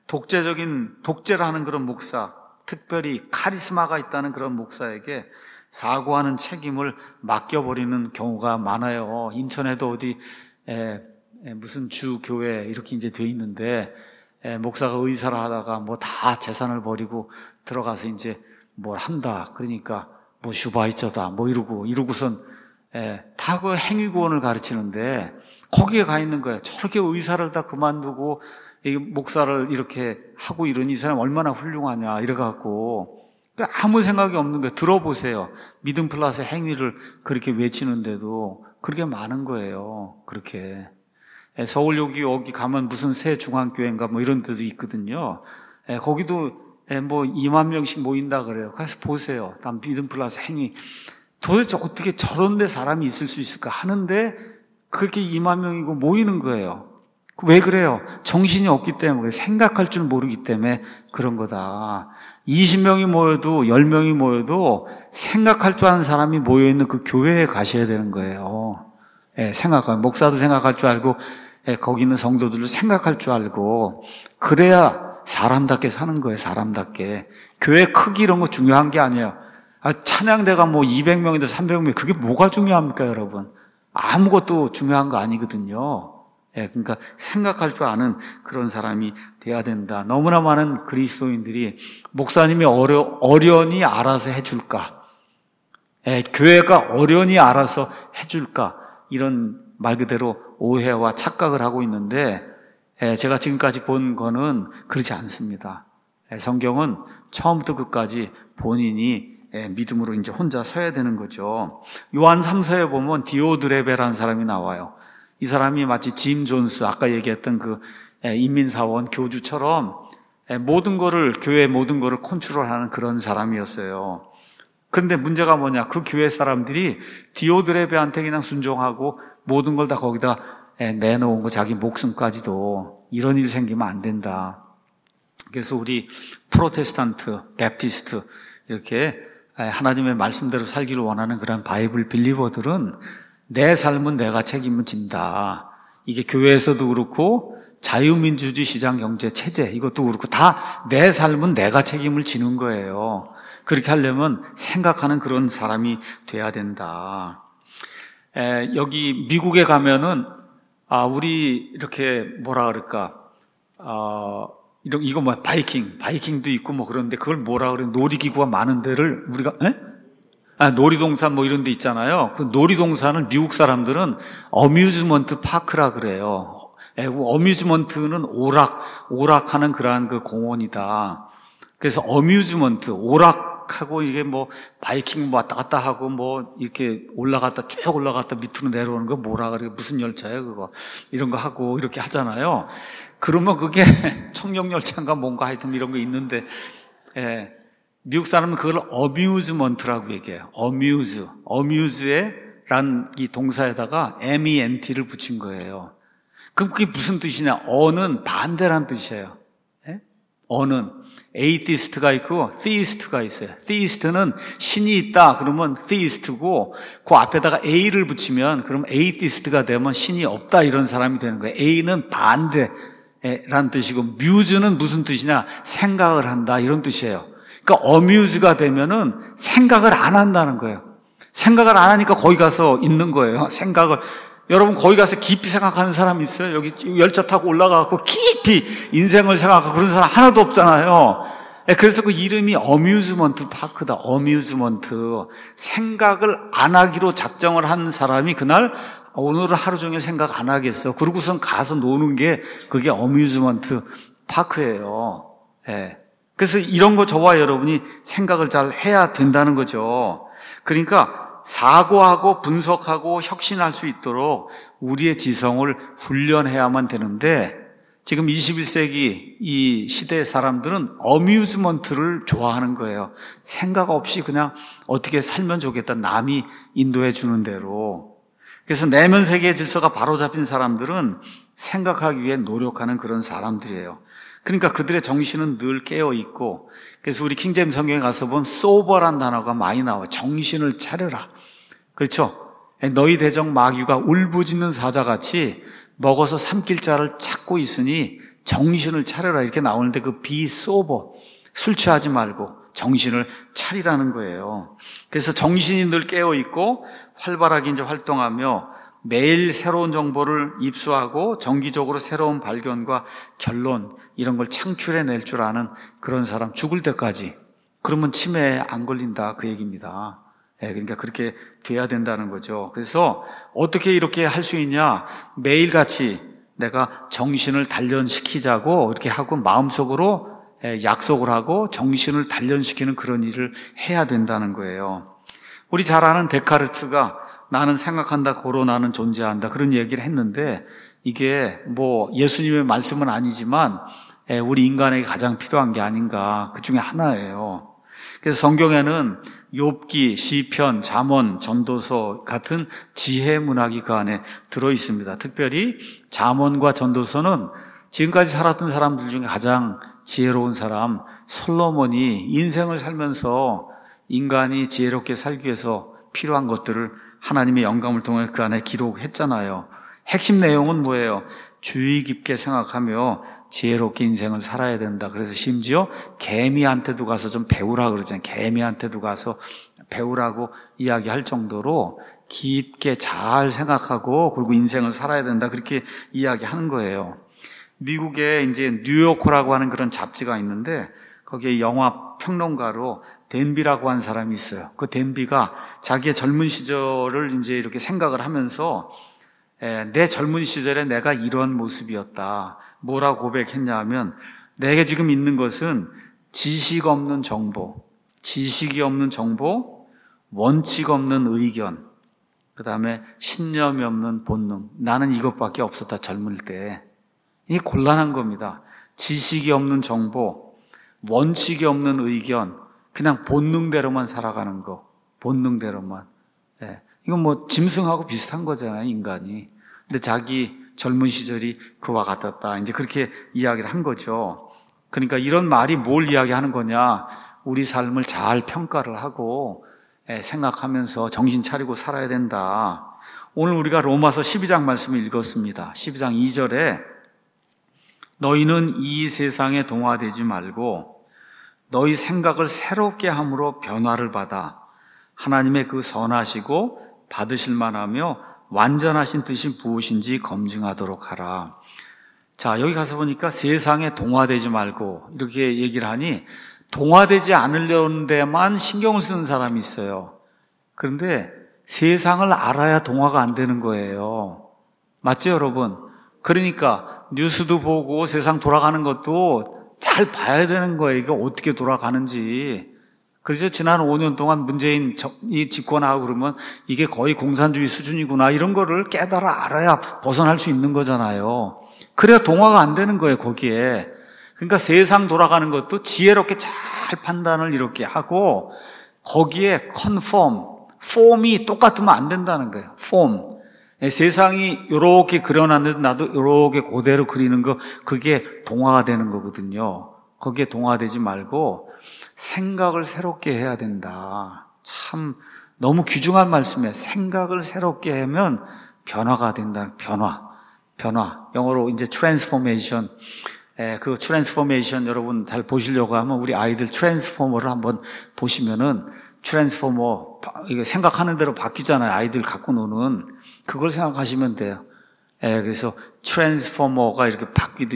독재적인 독재를 하는 그런 목사, 특별히 카리스마가 있다는 그런 목사에게 사고하는 책임을 맡겨버리는 경우가 많아요. 인천에도 어디 에, 에, 무슨 주 교회 이렇게 이제 돼 있는데 에, 목사가 의사를 하다가 뭐 다 재산을 버리고 들어가서 이제 뭘 한다. 그러니까 뭐 슈바이처다. 뭐 이러고 이러고선 에, 다 그 행위구원을 가르치는데 거기에 가 있는 거예요. 저렇게 의사를 다 그만두고 이 목사를 이렇게 하고 이러니 이 사람 얼마나 훌륭하냐 이래갖고 아무 생각이 없는 거예요. 들어보세요. 믿음 플러스 행위를 그렇게 외치는데도 그렇게 많은 거예요. 그렇게. 서울 여기 여기 가면 무슨 새 중앙교회인가 뭐 이런 데도 있거든요. 거기도 뭐 이만 명씩 모인다 그래요. 가서 보세요. 다 믿음 플러스 행위. 도대체 어떻게 저런 데 사람이 있을 수 있을까 하는데 그렇게 이만 명이고 모이는 거예요. 왜 그래요? 정신이 없기 때문에, 생각할 줄 모르기 때문에 그런 거다. 이십 명이 모여도 십 명이 모여도 생각할 줄 아는 사람이 모여있는 그 교회에 가셔야 되는 거예요. 예, 생각할, 목사도 생각할 줄 알고, 예, 거기 있는 성도들도 생각할 줄 알고, 그래야 사람답게 사는 거예요, 사람답게. 교회 크기 이런 거 중요한 게 아니에요. 아, 찬양대가 뭐 이백 명이든 삼백 명, 그게 뭐가 중요합니까, 여러분? 아무것도 중요한 거 아니거든요. 예, 그러니까 생각할 줄 아는 그런 사람이 돼야 된다. 너무나 많은 그리스도인들이 목사님이 어려, 어련히 알아서 해줄까? 예, 교회가 어련히 알아서 해줄까? 이런 말 그대로 오해와 착각을 하고 있는데, 예, 제가 지금까지 본 거는 그렇지 않습니다. 예, 성경은 처음부터 끝까지 본인이 예, 믿음으로 이제 혼자 서야 되는 거죠. 요한 삼 서에 보면 디오드레베라는 사람이 나와요. 이 사람이 마치 짐 존스, 아까 얘기했던 그 인민사원 교주처럼 모든 거를, 교회 모든 거를 컨트롤하는 그런 사람이었어요. 그런데 문제가 뭐냐? 그 교회 사람들이 디오드레베한테 그냥 순종하고 모든 걸 다 거기다 내놓은 거 자기 목숨까지도 이런 일이 생기면 안 된다. 그래서 우리 프로테스탄트, 베프티스트 이렇게 하나님의 말씀대로 살기를 원하는 그런 바이블 빌리버들은 내 삶은 내가 책임을 진다. 이게 교회에서도 그렇고 자유민주주의 시장 경제 체제 이것도 그렇고 다 내 삶은 내가 책임을 지는 거예요. 그렇게 하려면 생각하는 그런 사람이 돼야 된다. 에, 여기 미국에 가면은 아 우리 이렇게 뭐라 그럴까 어, 이런 이거 뭐 바이킹 바이킹도 있고 뭐 그런데 그걸 뭐라 그래 놀이기구가 많은 데를 우리가 에? 아, 놀이동산 뭐 이런 데 있잖아요. 그 놀이동산을 미국 사람들은 어뮤즈먼트 파크라 그래요. 어뮤즈먼트는 오락, 오락하는 그러한 그 공원이다. 그래서 어뮤즈먼트, 오락하고 이게 뭐 바이킹 뭐 왔다 갔다 하고 뭐 이렇게 올라갔다 쭉 올라갔다 밑으로 내려오는 거 뭐라 그래. 무슨 열차예요, 그거. 이런 거 하고 이렇게 하잖아요. 그러면 그게 청룡열차인가 뭔가 하여튼 이런 거 있는데, 예. 미국 사람은 그걸 어뮤즈먼트라고 얘기해요. 어뮤즈. 어뮤즈에 란 이 동사에다가 엠이엔티를 붙인 거예요. 그럼 그게 무슨 뜻이냐? 어는 반대란 뜻이에요. 예? 어는 에이티스트가 있고 theist가 있어요. theist는 신이 있다 그러면 theist고 그 앞에다가 a를 붙이면 그럼 atheist가 되면 신이 없다 이런 사람이 되는 거예요. a는 반대란 뜻이고 muse는 무슨 뜻이냐? 생각을 한다 이런 뜻이에요. 그러니까 어뮤즈가 되면은 생각을 안 한다는 거예요. 생각을 안 하니까 거기 가서 있는 거예요. 생각을 여러분 거기 가서 깊이 생각하는 사람 있어요? 여기 열차 타고 올라가고 깊이 인생을 생각하고 그런 사람 하나도 없잖아요. 그래서 그 이름이 어뮤즈먼트 파크다. 어뮤즈먼트. 생각을 안 하기로 작정을 한 사람이 그날 오늘은 하루 종일 생각 안 하겠어. 그러고선 가서 노는 게 그게 어뮤즈먼트 파크예요. 예. 그래서 이런 거 저와 여러분이 생각을 잘 해야 된다는 거죠. 그러니까 사고하고 분석하고 혁신할 수 있도록 우리의 지성을 훈련해야만 되는데 지금 이십일 세기 이 시대의 사람들은 어뮤즈먼트를 좋아하는 거예요. 생각 없이 그냥 어떻게 살면 좋겠다. 남이 인도해 주는 대로. 그래서 내면 세계의 질서가 바로잡힌 사람들은 생각하기 위해 노력하는 그런 사람들이에요. 그러니까 그들의 정신은 늘 깨어있고 그래서 우리 킹제임스 성경에 가서 보면 sober란 단어가 많이 나와요. 정신을 차려라. 그렇죠? 너희 대적 마귀가 울부짖는 사자같이 먹어서 삼킬 자를 찾고 있으니 정신을 차려라 이렇게 나오는데 그 be sober, 술 취하지 말고 정신을 차리라는 거예요. 그래서 정신이 늘 깨어있고 활발하게 이제 활동하며 매일 새로운 정보를 입수하고 정기적으로 새로운 발견과 결론 이런 걸 창출해낼 줄 아는 그런 사람 죽을 때까지 그러면 치매에 안 걸린다 그 얘기입니다. 네, 그러니까 그렇게 돼야 된다는 거죠. 그래서 어떻게 이렇게 할 수 있냐? 매일같이 내가 정신을 단련시키자고 이렇게 하고 마음속으로 약속을 하고 정신을 단련시키는 그런 일을 해야 된다는 거예요. 우리 잘 아는 데카르트가 나는 생각한다, 고로 나는 존재한다. 그런 얘기를 했는데 이게 뭐 예수님의 말씀은 아니지만 우리 인간에게 가장 필요한 게 아닌가. 그 중에 하나예요. 그래서 성경에는 욥기, 시편, 잠언, 전도서 같은 지혜 문학이 그 안에 들어 있습니다. 특별히 잠언과 전도서는 지금까지 살았던 사람들 중에 가장 지혜로운 사람 솔로몬이 인생을 살면서 인간이 지혜롭게 살기 위해서 필요한 것들을 하나님의 영감을 통해 그 안에 기록했잖아요. 핵심 내용은 뭐예요? 주의 깊게 생각하며 지혜롭게 인생을 살아야 된다. 그래서 심지어 개미한테도 가서 좀 배우라 그러잖아요. 개미한테도 가서 배우라고 이야기할 정도로 깊게 잘 생각하고 그리고 인생을 살아야 된다. 그렇게 이야기하는 거예요. 미국에 이제 뉴요커라고 하는 그런 잡지가 있는데 거기에 영화 평론가로 댄비라고 하는 사람이 있어요. 그 댄비가 자기의 젊은 시절을 이제 이렇게 생각을 하면서 에, 내 젊은 시절에 내가 이런 모습이었다. 뭐라고 고백했냐 하면 내게 지금 있는 것은 지식 없는 정보, 지식이 없는 정보, 원칙 없는 의견, 그 다음에 신념이 없는 본능. 나는 이것밖에 없었다 젊을 때. 이게 곤란한 겁니다. 지식이 없는 정보, 원칙이 없는 의견, 그냥 본능대로만 살아가는 거. 본능대로만. 예. 이건 뭐 짐승하고 비슷한 거잖아요, 인간이. 근데 자기 젊은 시절이 그와 같았다. 이제 그렇게 이야기를 한 거죠. 그러니까 이런 말이 뭘 이야기하는 거냐? 우리 삶을 잘 평가를 하고 생각하면서 정신 차리고 살아야 된다. 오늘 우리가 로마서 십이 장 말씀을 읽었습니다. 십이 장 이 절에 너희는 이 세상에 동화되지 말고 너희 생각을 새롭게 함으로 변화를 받아 하나님의 그 선하시고 받으실 만하며 완전하신 뜻이 무엇인지 검증하도록 하라. 자, 여기 가서 보니까 세상에 동화되지 말고 이렇게 얘기를 하니 동화되지 않으려는 데만 신경을 쓰는 사람이 있어요. 그런데 세상을 알아야 동화가 안 되는 거예요. 맞죠, 여러분? 그러니까 뉴스도 보고 세상 돌아가는 것도 잘 봐야 되는 거예요. 이게 어떻게 돌아가는지. 그래서 지난 오 년 동안 문재인이 집권하고 그러면 이게 거의 공산주의 수준이구나 이런 거를 깨달아 알아야 벗어날 수 있는 거잖아요. 그래야 동화가 안 되는 거예요, 거기에. 그러니까 세상 돌아가는 것도 지혜롭게 잘 판단을 이렇게 하고 거기에 컨펌, 폼이 똑같으면 안 된다는 거예요. 폼. 세상이 이렇게 그려놨는데 나도 이렇게 그대로 그리는 거, 그게 동화가 되는 거거든요. 거기에 동화되지 말고 생각을 새롭게 해야 된다. 참 너무 귀중한 말씀이에요. 생각을 새롭게 하면 변화가 된다. 변화. 변화. 영어로 이제 트랜스포메이션. 예, 그 트랜스포메이션 여러분 잘 보시려고 하면 우리 아이들 트랜스포머를 한번 보시면은 트랜스포머 이게 생각하는 대로 바뀌잖아요. 아이들 갖고 노는 그걸 생각하시면 돼요. 예, 그래서 트랜스포머가 이렇게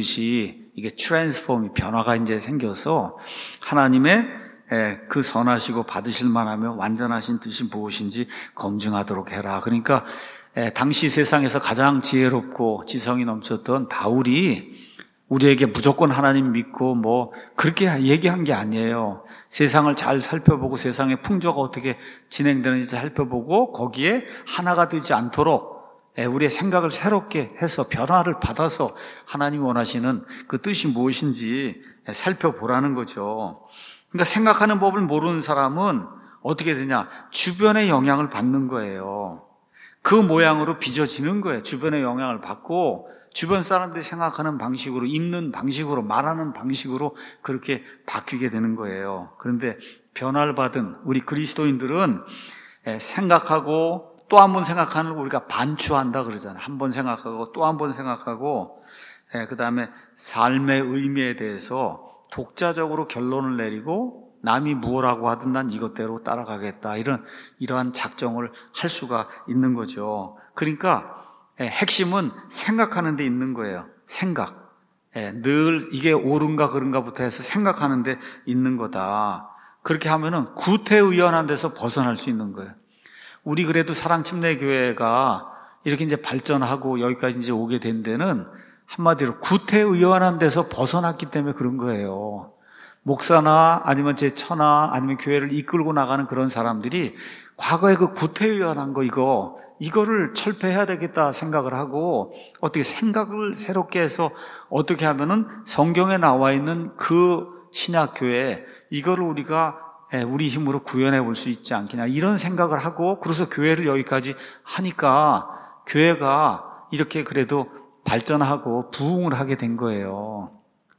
바뀌듯이 이게 트랜스폼이 변화가 이제 생겨서 하나님의 예, 그 선하시고 받으실 만하며 완전하신 뜻이 무엇인지 검증하도록 해라. 그러니까 예, 당시 세상에서 가장 지혜롭고 지성이 넘쳤던 바울이 우리에게 무조건 하나님 믿고 뭐 그렇게 얘기한 게 아니에요. 세상을 잘 살펴보고 세상의 풍조가 어떻게 진행되는지 살펴보고 거기에 하나가 되지 않도록 우리의 생각을 새롭게 해서 변화를 받아서 하나님이 원하시는 그 뜻이 무엇인지 살펴보라는 거죠. 그러니까 생각하는 법을 모르는 사람은 어떻게 되냐? 주변의 영향을 받는 거예요. 그 모양으로 빚어지는 거예요. 주변의 영향을 받고 주변 사람들이 생각하는 방식으로, 입는 방식으로, 말하는 방식으로 그렇게 바뀌게 되는 거예요. 그런데 변화를 받은 우리 그리스도인들은 생각하고 또 한 번 생각하는 걸 우리가 반추한다 그러잖아요. 한 번 생각하고 또 한 번 생각하고 그 다음에 삶의 의미에 대해서 독자적으로 결론을 내리고 남이 무엇라고 하든 난 이것대로 따라가겠다. 이런, 이러한 작정을 할 수가 있는 거죠. 그러니까 핵심은 생각하는 데 있는 거예요. 생각. 늘 이게 옳은가 그른가부터 해서 생각하는 데 있는 거다. 그렇게 하면은 구태의연한 데서 벗어날 수 있는 거예요. 우리 그래도 사랑침례교회가 이렇게 이제 발전하고 여기까지 이제 오게 된 데는 한마디로 구태의연한 데서 벗어났기 때문에 그런 거예요. 목사나 아니면 제 처나 아니면 교회를 이끌고 나가는 그런 사람들이 과거에 그 구태의연한 거 이거 이거를 철폐해야 되겠다 생각을 하고 어떻게 생각을 새롭게 해서 어떻게 하면은 성경에 나와 있는 그 신약교회 이거를 우리가 우리 힘으로 구현해 볼 수 있지 않겠냐 이런 생각을 하고 그래서 교회를 여기까지 하니까 교회가 이렇게 그래도 발전하고 부흥을 하게 된 거예요.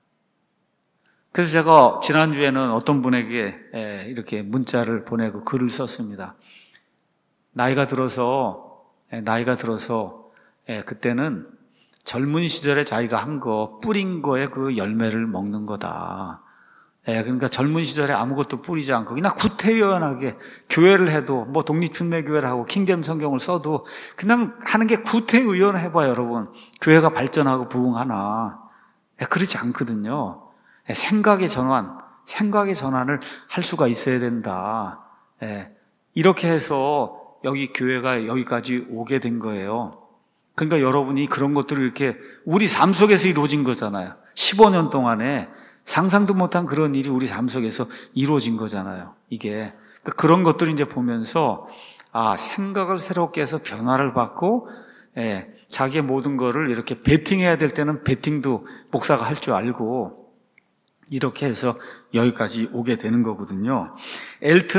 그래서 제가 지난주에는 어떤 분에게 이렇게 문자를 보내고 글을 썼습니다. 나이가 들어서 나이가 들어서 그때는 젊은 시절에 자기가 한 거 뿌린 거에 그 열매를 먹는 거다. 그러니까 젊은 시절에 아무것도 뿌리지 않고 그냥 구태의연하게 교회를 해도 뭐 독립침례교회를 하고 킹덤 성경을 써도 그냥 하는 게 구태의연해봐요, 여러분. 교회가 발전하고 부흥하나. 그렇지 않거든요. 생각의 전환, 생각의 전환을 할 수가 있어야 된다. 이렇게 해서 여기 교회가 여기까지 오게 된 거예요. 그러니까 여러분이 그런 것들을 이렇게 우리 삶 속에서 이루어진 거잖아요. 십오 년 동안에 상상도 못한 그런 일이 우리 삶 속에서 이루어진 거잖아요. 이게 그러니까 그런 것들을 이제 보면서 아 생각을 새롭게 해서 변화를 받고 예, 자기의 모든 거를 이렇게 베팅해야 될 때는 베팅도 목사가 할 줄 알고 이렇게 해서 여기까지 오게 되는 거거든요. 엘튼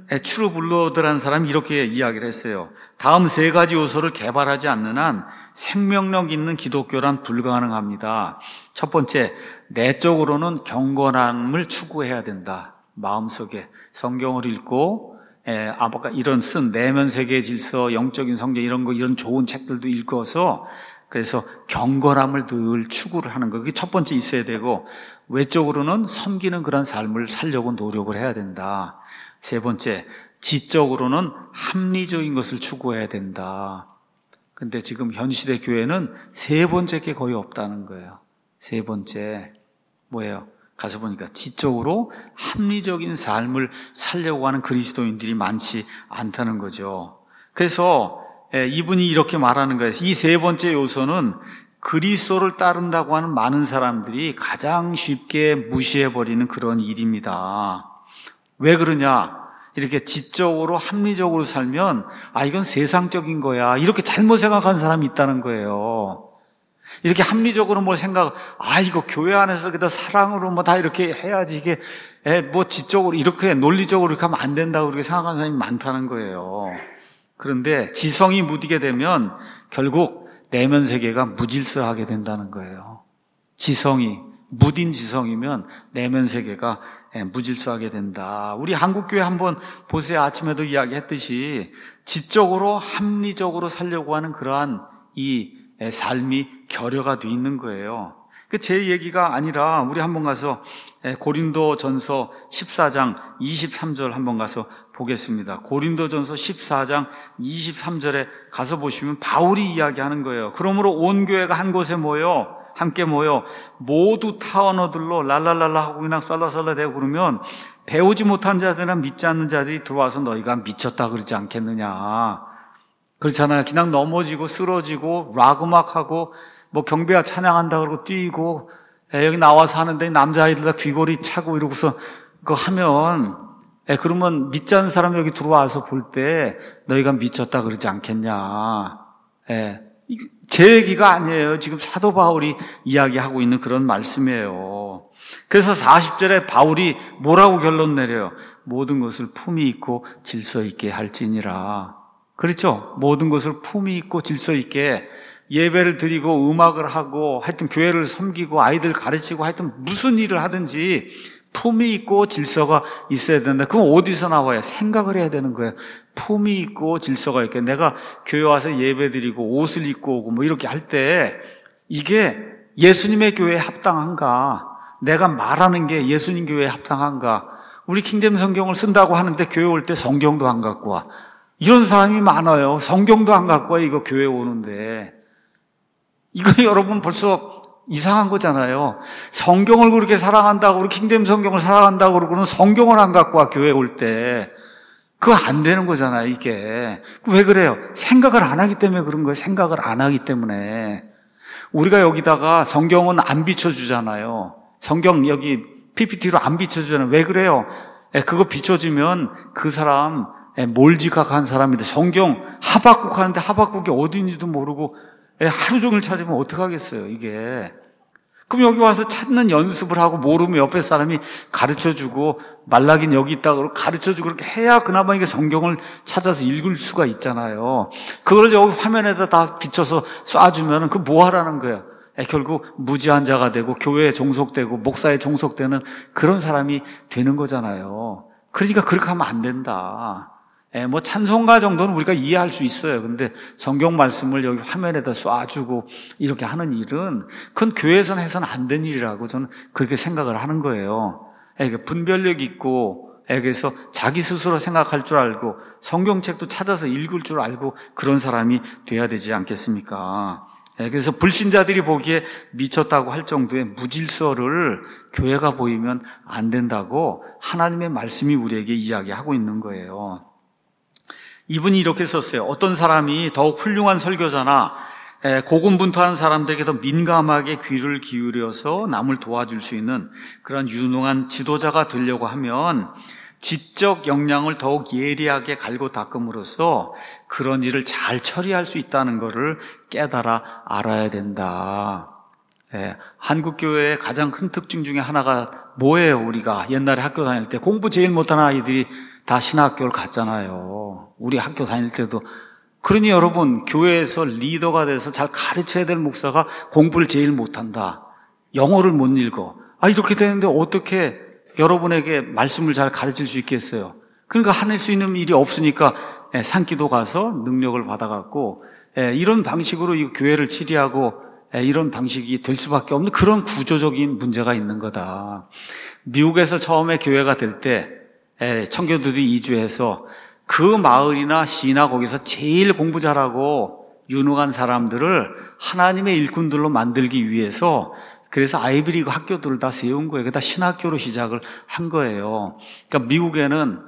추르블러드라는 사람이 이렇게 이야기를 했어요. 다음 세 가지 요소를 개발하지 않는 한 생명력 있는 기독교란 불가능합니다. 첫 번째, 내적으로는 경건함을 추구해야 된다. 마음속에 성경을 읽고 에, 아까 이런 쓴 내면 세계 질서, 영적인 성경 이런 거 이런 좋은 책들도 읽어서 그래서 경건함을 늘 추구를 하는 거. 그게 첫 번째 있어야 되고, 외적으로는 섬기는 그런 삶을 살려고 노력을 해야 된다. 세 번째, 지적으로는 합리적인 것을 추구해야 된다. 근데 지금 현 시대 교회는 세 번째 게 거의 없다는 거예요. 세 번째 뭐예요? 가서 보니까 지적으로 합리적인 삶을 살려고 하는 그리스도인들이 많지 않다는 거죠. 그래서 이분이 이렇게 말하는 거예요. 이 세 번째 요소는 그리스도를 따른다고 하는 많은 사람들이 가장 쉽게 무시해버리는 그런 일입니다. 왜 그러냐? 이렇게 지적으로 합리적으로 살면 아 이건 세상적인 거야 이렇게 잘못 생각하는 사람이 있다는 거예요. 이렇게 합리적으로 뭘 생각, 아 이거 교회 안에서 그다 사랑으로 뭐 다 이렇게 해야지 이게 에, 뭐 지적으로 이렇게 논리적으로 이렇게 하면 안 된다고 그렇게 생각하는 사람이 많다는 거예요. 그런데 지성이 무디게 되면 결국 내면 세계가 무질서하게 된다는 거예요. 지성이 무딘 지성이면 내면 세계가 무질서하게 된다. 우리 한국교회 한번 보세요. 아침에도 이야기했듯이 지적으로 합리적으로 살려고 하는 그러한 이 삶이 결여가 돼 있는 거예요. 그 제 얘기가 아니라 우리 한번 가서 고린도전서 십사 장 이십삼 절 한번 가서 보겠습니다. 고린도전서 십사 장 이십삼 절에 가서 보시면 바울이 이야기하는 거예요. 그러므로 온 교회가 한 곳에 모여 함께 모여 모두 타 언어들로 랄랄랄라 하고 그냥 썰라썰라대고 그러면 배우지 못한 자들이나 믿지 않는 자들이 들어와서 너희가 미쳤다 그러지 않겠느냐. 그렇잖아요. 그냥 넘어지고 쓰러지고 락 음악하고 뭐 경배와 찬양한다 그러고 뛰고 에, 여기 나와서 하는데 남자아이들 다 귀걸이 차고 이러고서 그거 하면 에, 그러면 믿지 않는 사람이 여기 들어와서 볼 때 너희가 미쳤다 그러지 않겠냐. 에, 제 얘기가 아니에요. 지금 사도 바울이 이야기하고 있는 그런 말씀이에요. 그래서 사십 절에 바울이 뭐라고 결론 내려요? 모든 것을 품위 있고 질서 있게 할지니라. 그렇죠? 모든 것을 품위 있고 질서 있게 예배를 드리고 음악을 하고 하여튼 교회를 섬기고 아이들 가르치고 하여튼 무슨 일을 하든지 품위 있고 질서가 있어야 된다. 그럼 어디서 나와요? 생각을 해야 되는 거예요. 품위 있고 질서가 있게 내가 교회 와서 예배 드리고 옷을 입고 오고 뭐 이렇게 할 때 이게 예수님의 교회에 합당한가? 내가 말하는 게 예수님 교회에 합당한가? 우리 킹제임 성경을 쓴다고 하는데 교회 올 때 성경도 안 갖고 와. 이런 사람이 많아요. 성경도 안 갖고 와 이거 교회 오는데. 이거 여러분 벌써 이상한 거잖아요. 성경을 그렇게 사랑한다고 우리 킹제임 성경을 사랑한다고 그러고는 성경을 안 갖고 와 교회 올 때. 그거 안 되는 거잖아요, 이게. 왜 그래요? 생각을 안 하기 때문에 그런 거예요. 생각을 안 하기 때문에. 우리가 여기다가 성경은 안 비춰주잖아요. 성경 여기 피피티로 안 비춰주잖아요. 왜 그래요? 그거 비춰주면 그 사람 몰지각한 사람인데 성경 하박국 하는데 하박국이 어디인지도 모르고 하루 종일 찾으면 어떡하겠어요, 이게. 그럼 여기 와서 찾는 연습을 하고 모르면 옆에 사람이 가르쳐주고 말라긴 여기 있다 그러고 가르쳐주고 그렇게 해야 그나마 이게 성경을 찾아서 읽을 수가 있잖아요. 그걸 여기 화면에다 다 비춰서 쏴주면 그 뭐 하라는 거예요? 결국 무지한 자가 되고 교회에 종속되고 목사에 종속되는 그런 사람이 되는 거잖아요. 그러니까 그렇게 하면 안 된다. 예, 뭐 찬송가 정도는 우리가 이해할 수 있어요. 근데 성경 말씀을 여기 화면에다 쏴주고 이렇게 하는 일은 그건 교회에서는 해서는 안 된 일이라고 저는 그렇게 생각을 하는 거예요. 예, 분별력 있고 예, 그래서 자기 스스로 생각할 줄 알고 성경책도 찾아서 읽을 줄 알고 그런 사람이 돼야 되지 않겠습니까? 예, 그래서 불신자들이 보기에 미쳤다고 할 정도의 무질서를 교회가 보이면 안 된다고 하나님의 말씀이 우리에게 이야기하고 있는 거예요. 이분이 이렇게 썼어요. 어떤 사람이 더욱 훌륭한 설교자나 고군분투하는 사람들에게 더 민감하게 귀를 기울여서 남을 도와줄 수 있는 그런 유능한 지도자가 되려고 하면 지적 역량을 더욱 예리하게 갈고 닦음으로써 그런 일을 잘 처리할 수 있다는 것을 깨달아 알아야 된다. 네, 한국교회의 가장 큰 특징 중에 하나가 뭐예요? 우리가 옛날에 학교 다닐 때 공부 제일 못하는 아이들이 다 신학교를 갔잖아요. 우리 학교 다닐 때도. 그러니 여러분, 교회에서 리더가 돼서 잘 가르쳐야 될 목사가 공부를 제일 못한다. 영어를 못 읽어. 아, 이렇게 되는데 어떻게 여러분에게 말씀을 잘 가르칠 수 있겠어요? 그러니까 하늘 수 있는 일이 없으니까 산기도 가서 능력을 받아갖고 이런 방식으로 이 교회를 치리하고 이런 방식이 될 수밖에 없는 그런 구조적인 문제가 있는 거다. 미국에서 처음에 교회가 될 때 청교도들이 이주해서 그 마을이나 시나 거기서 제일 공부 잘하고 유능한 사람들을 하나님의 일꾼들로 만들기 위해서 그래서 아이비리그 학교들을 다 세운 거예요. 다 신학교로 시작을 한 거예요. 그러니까 미국에는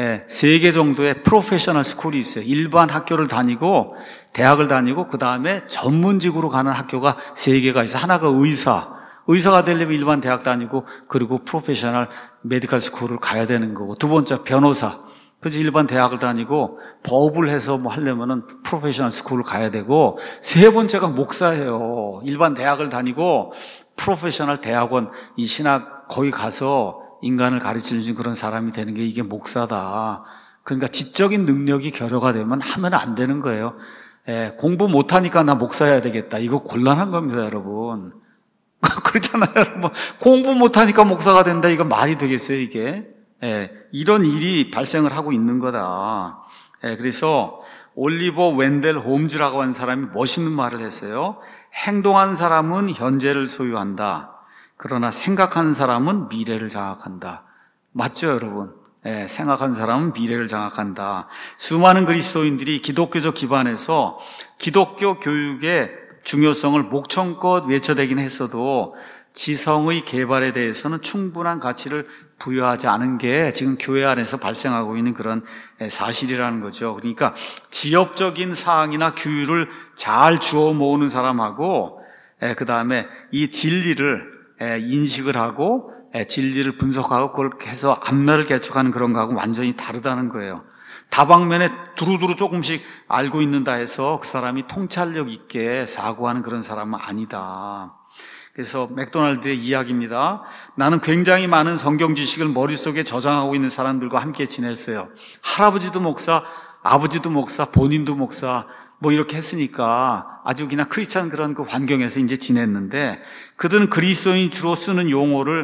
세 개 정도의 프로페셔널 스쿨이 있어요. 일반 학교를 다니고 대학을 다니고 그 다음에 전문직으로 가는 학교가 세 개가 있어요. 하나가 의사, 의사가 되려면 일반 대학 다니고 그리고 프로페셔널 메디컬 스쿨을 가야 되는 거고, 두 번째 변호사, 그래서 일반 대학을 다니고 법을 해서 뭐 하려면은 프로페셔널 스쿨을 가야 되고, 세 번째가 목사예요. 일반 대학을 다니고 프로페셔널 대학원, 이 신학 거기 가서 인간을 가르치는 그런 사람이 되는 게 이게 목사다. 그러니까 지적인 능력이 결여가 되면 하면 안 되는 거예요. 예, 공부 못하니까 나 목사해야 되겠다. 이거 곤란한 겁니다, 여러분. 그렇잖아요, 여러분. 공부 못하니까 목사가 된다. 이거 말이 되겠어요, 이게? 예, 이런 일이 발생을 하고 있는 거다. 예, 그래서 올리버 웬델 홈즈라고 하는 사람이 멋있는 말을 했어요. 행동한 사람은 현재를 소유한다. 그러나 생각하는 사람은 미래를 장악한다. 맞죠, 여러분? 예, 생각하는 사람은 미래를 장악한다. 수많은 그리스도인들이 기독교적 기반에서 기독교 교육의 중요성을 목청껏 외쳐대긴 했어도 지성의 개발에 대해서는 충분한 가치를 부여하지 않은 게 지금 교회 안에서 발생하고 있는 그런 사실이라는 거죠. 그러니까 지역적인 사항이나 규율을 잘 주워 모으는 사람하고 그 다음에 이 진리를 인식을 하고 진리를 분석하고 그걸 해서 앞날을 개척하는 그런 거하고 완전히 다르다는 거예요. 다방면에 두루두루 조금씩 알고 있는다 해서 그 사람이 통찰력 있게 사고하는 그런 사람은 아니다. 그래서 맥도날드의 이야기입니다. 나는 굉장히 많은 성경 지식을 머릿속에 저장하고 있는 사람들과 함께 지냈어요. 할아버지도 목사, 아버지도 목사, 본인도 목사 뭐 이렇게 했으니까 아주 그냥 크리스찬 그런 그 환경에서 이제 지냈는데, 그들은 그리스도인이 주로 쓰는 용어를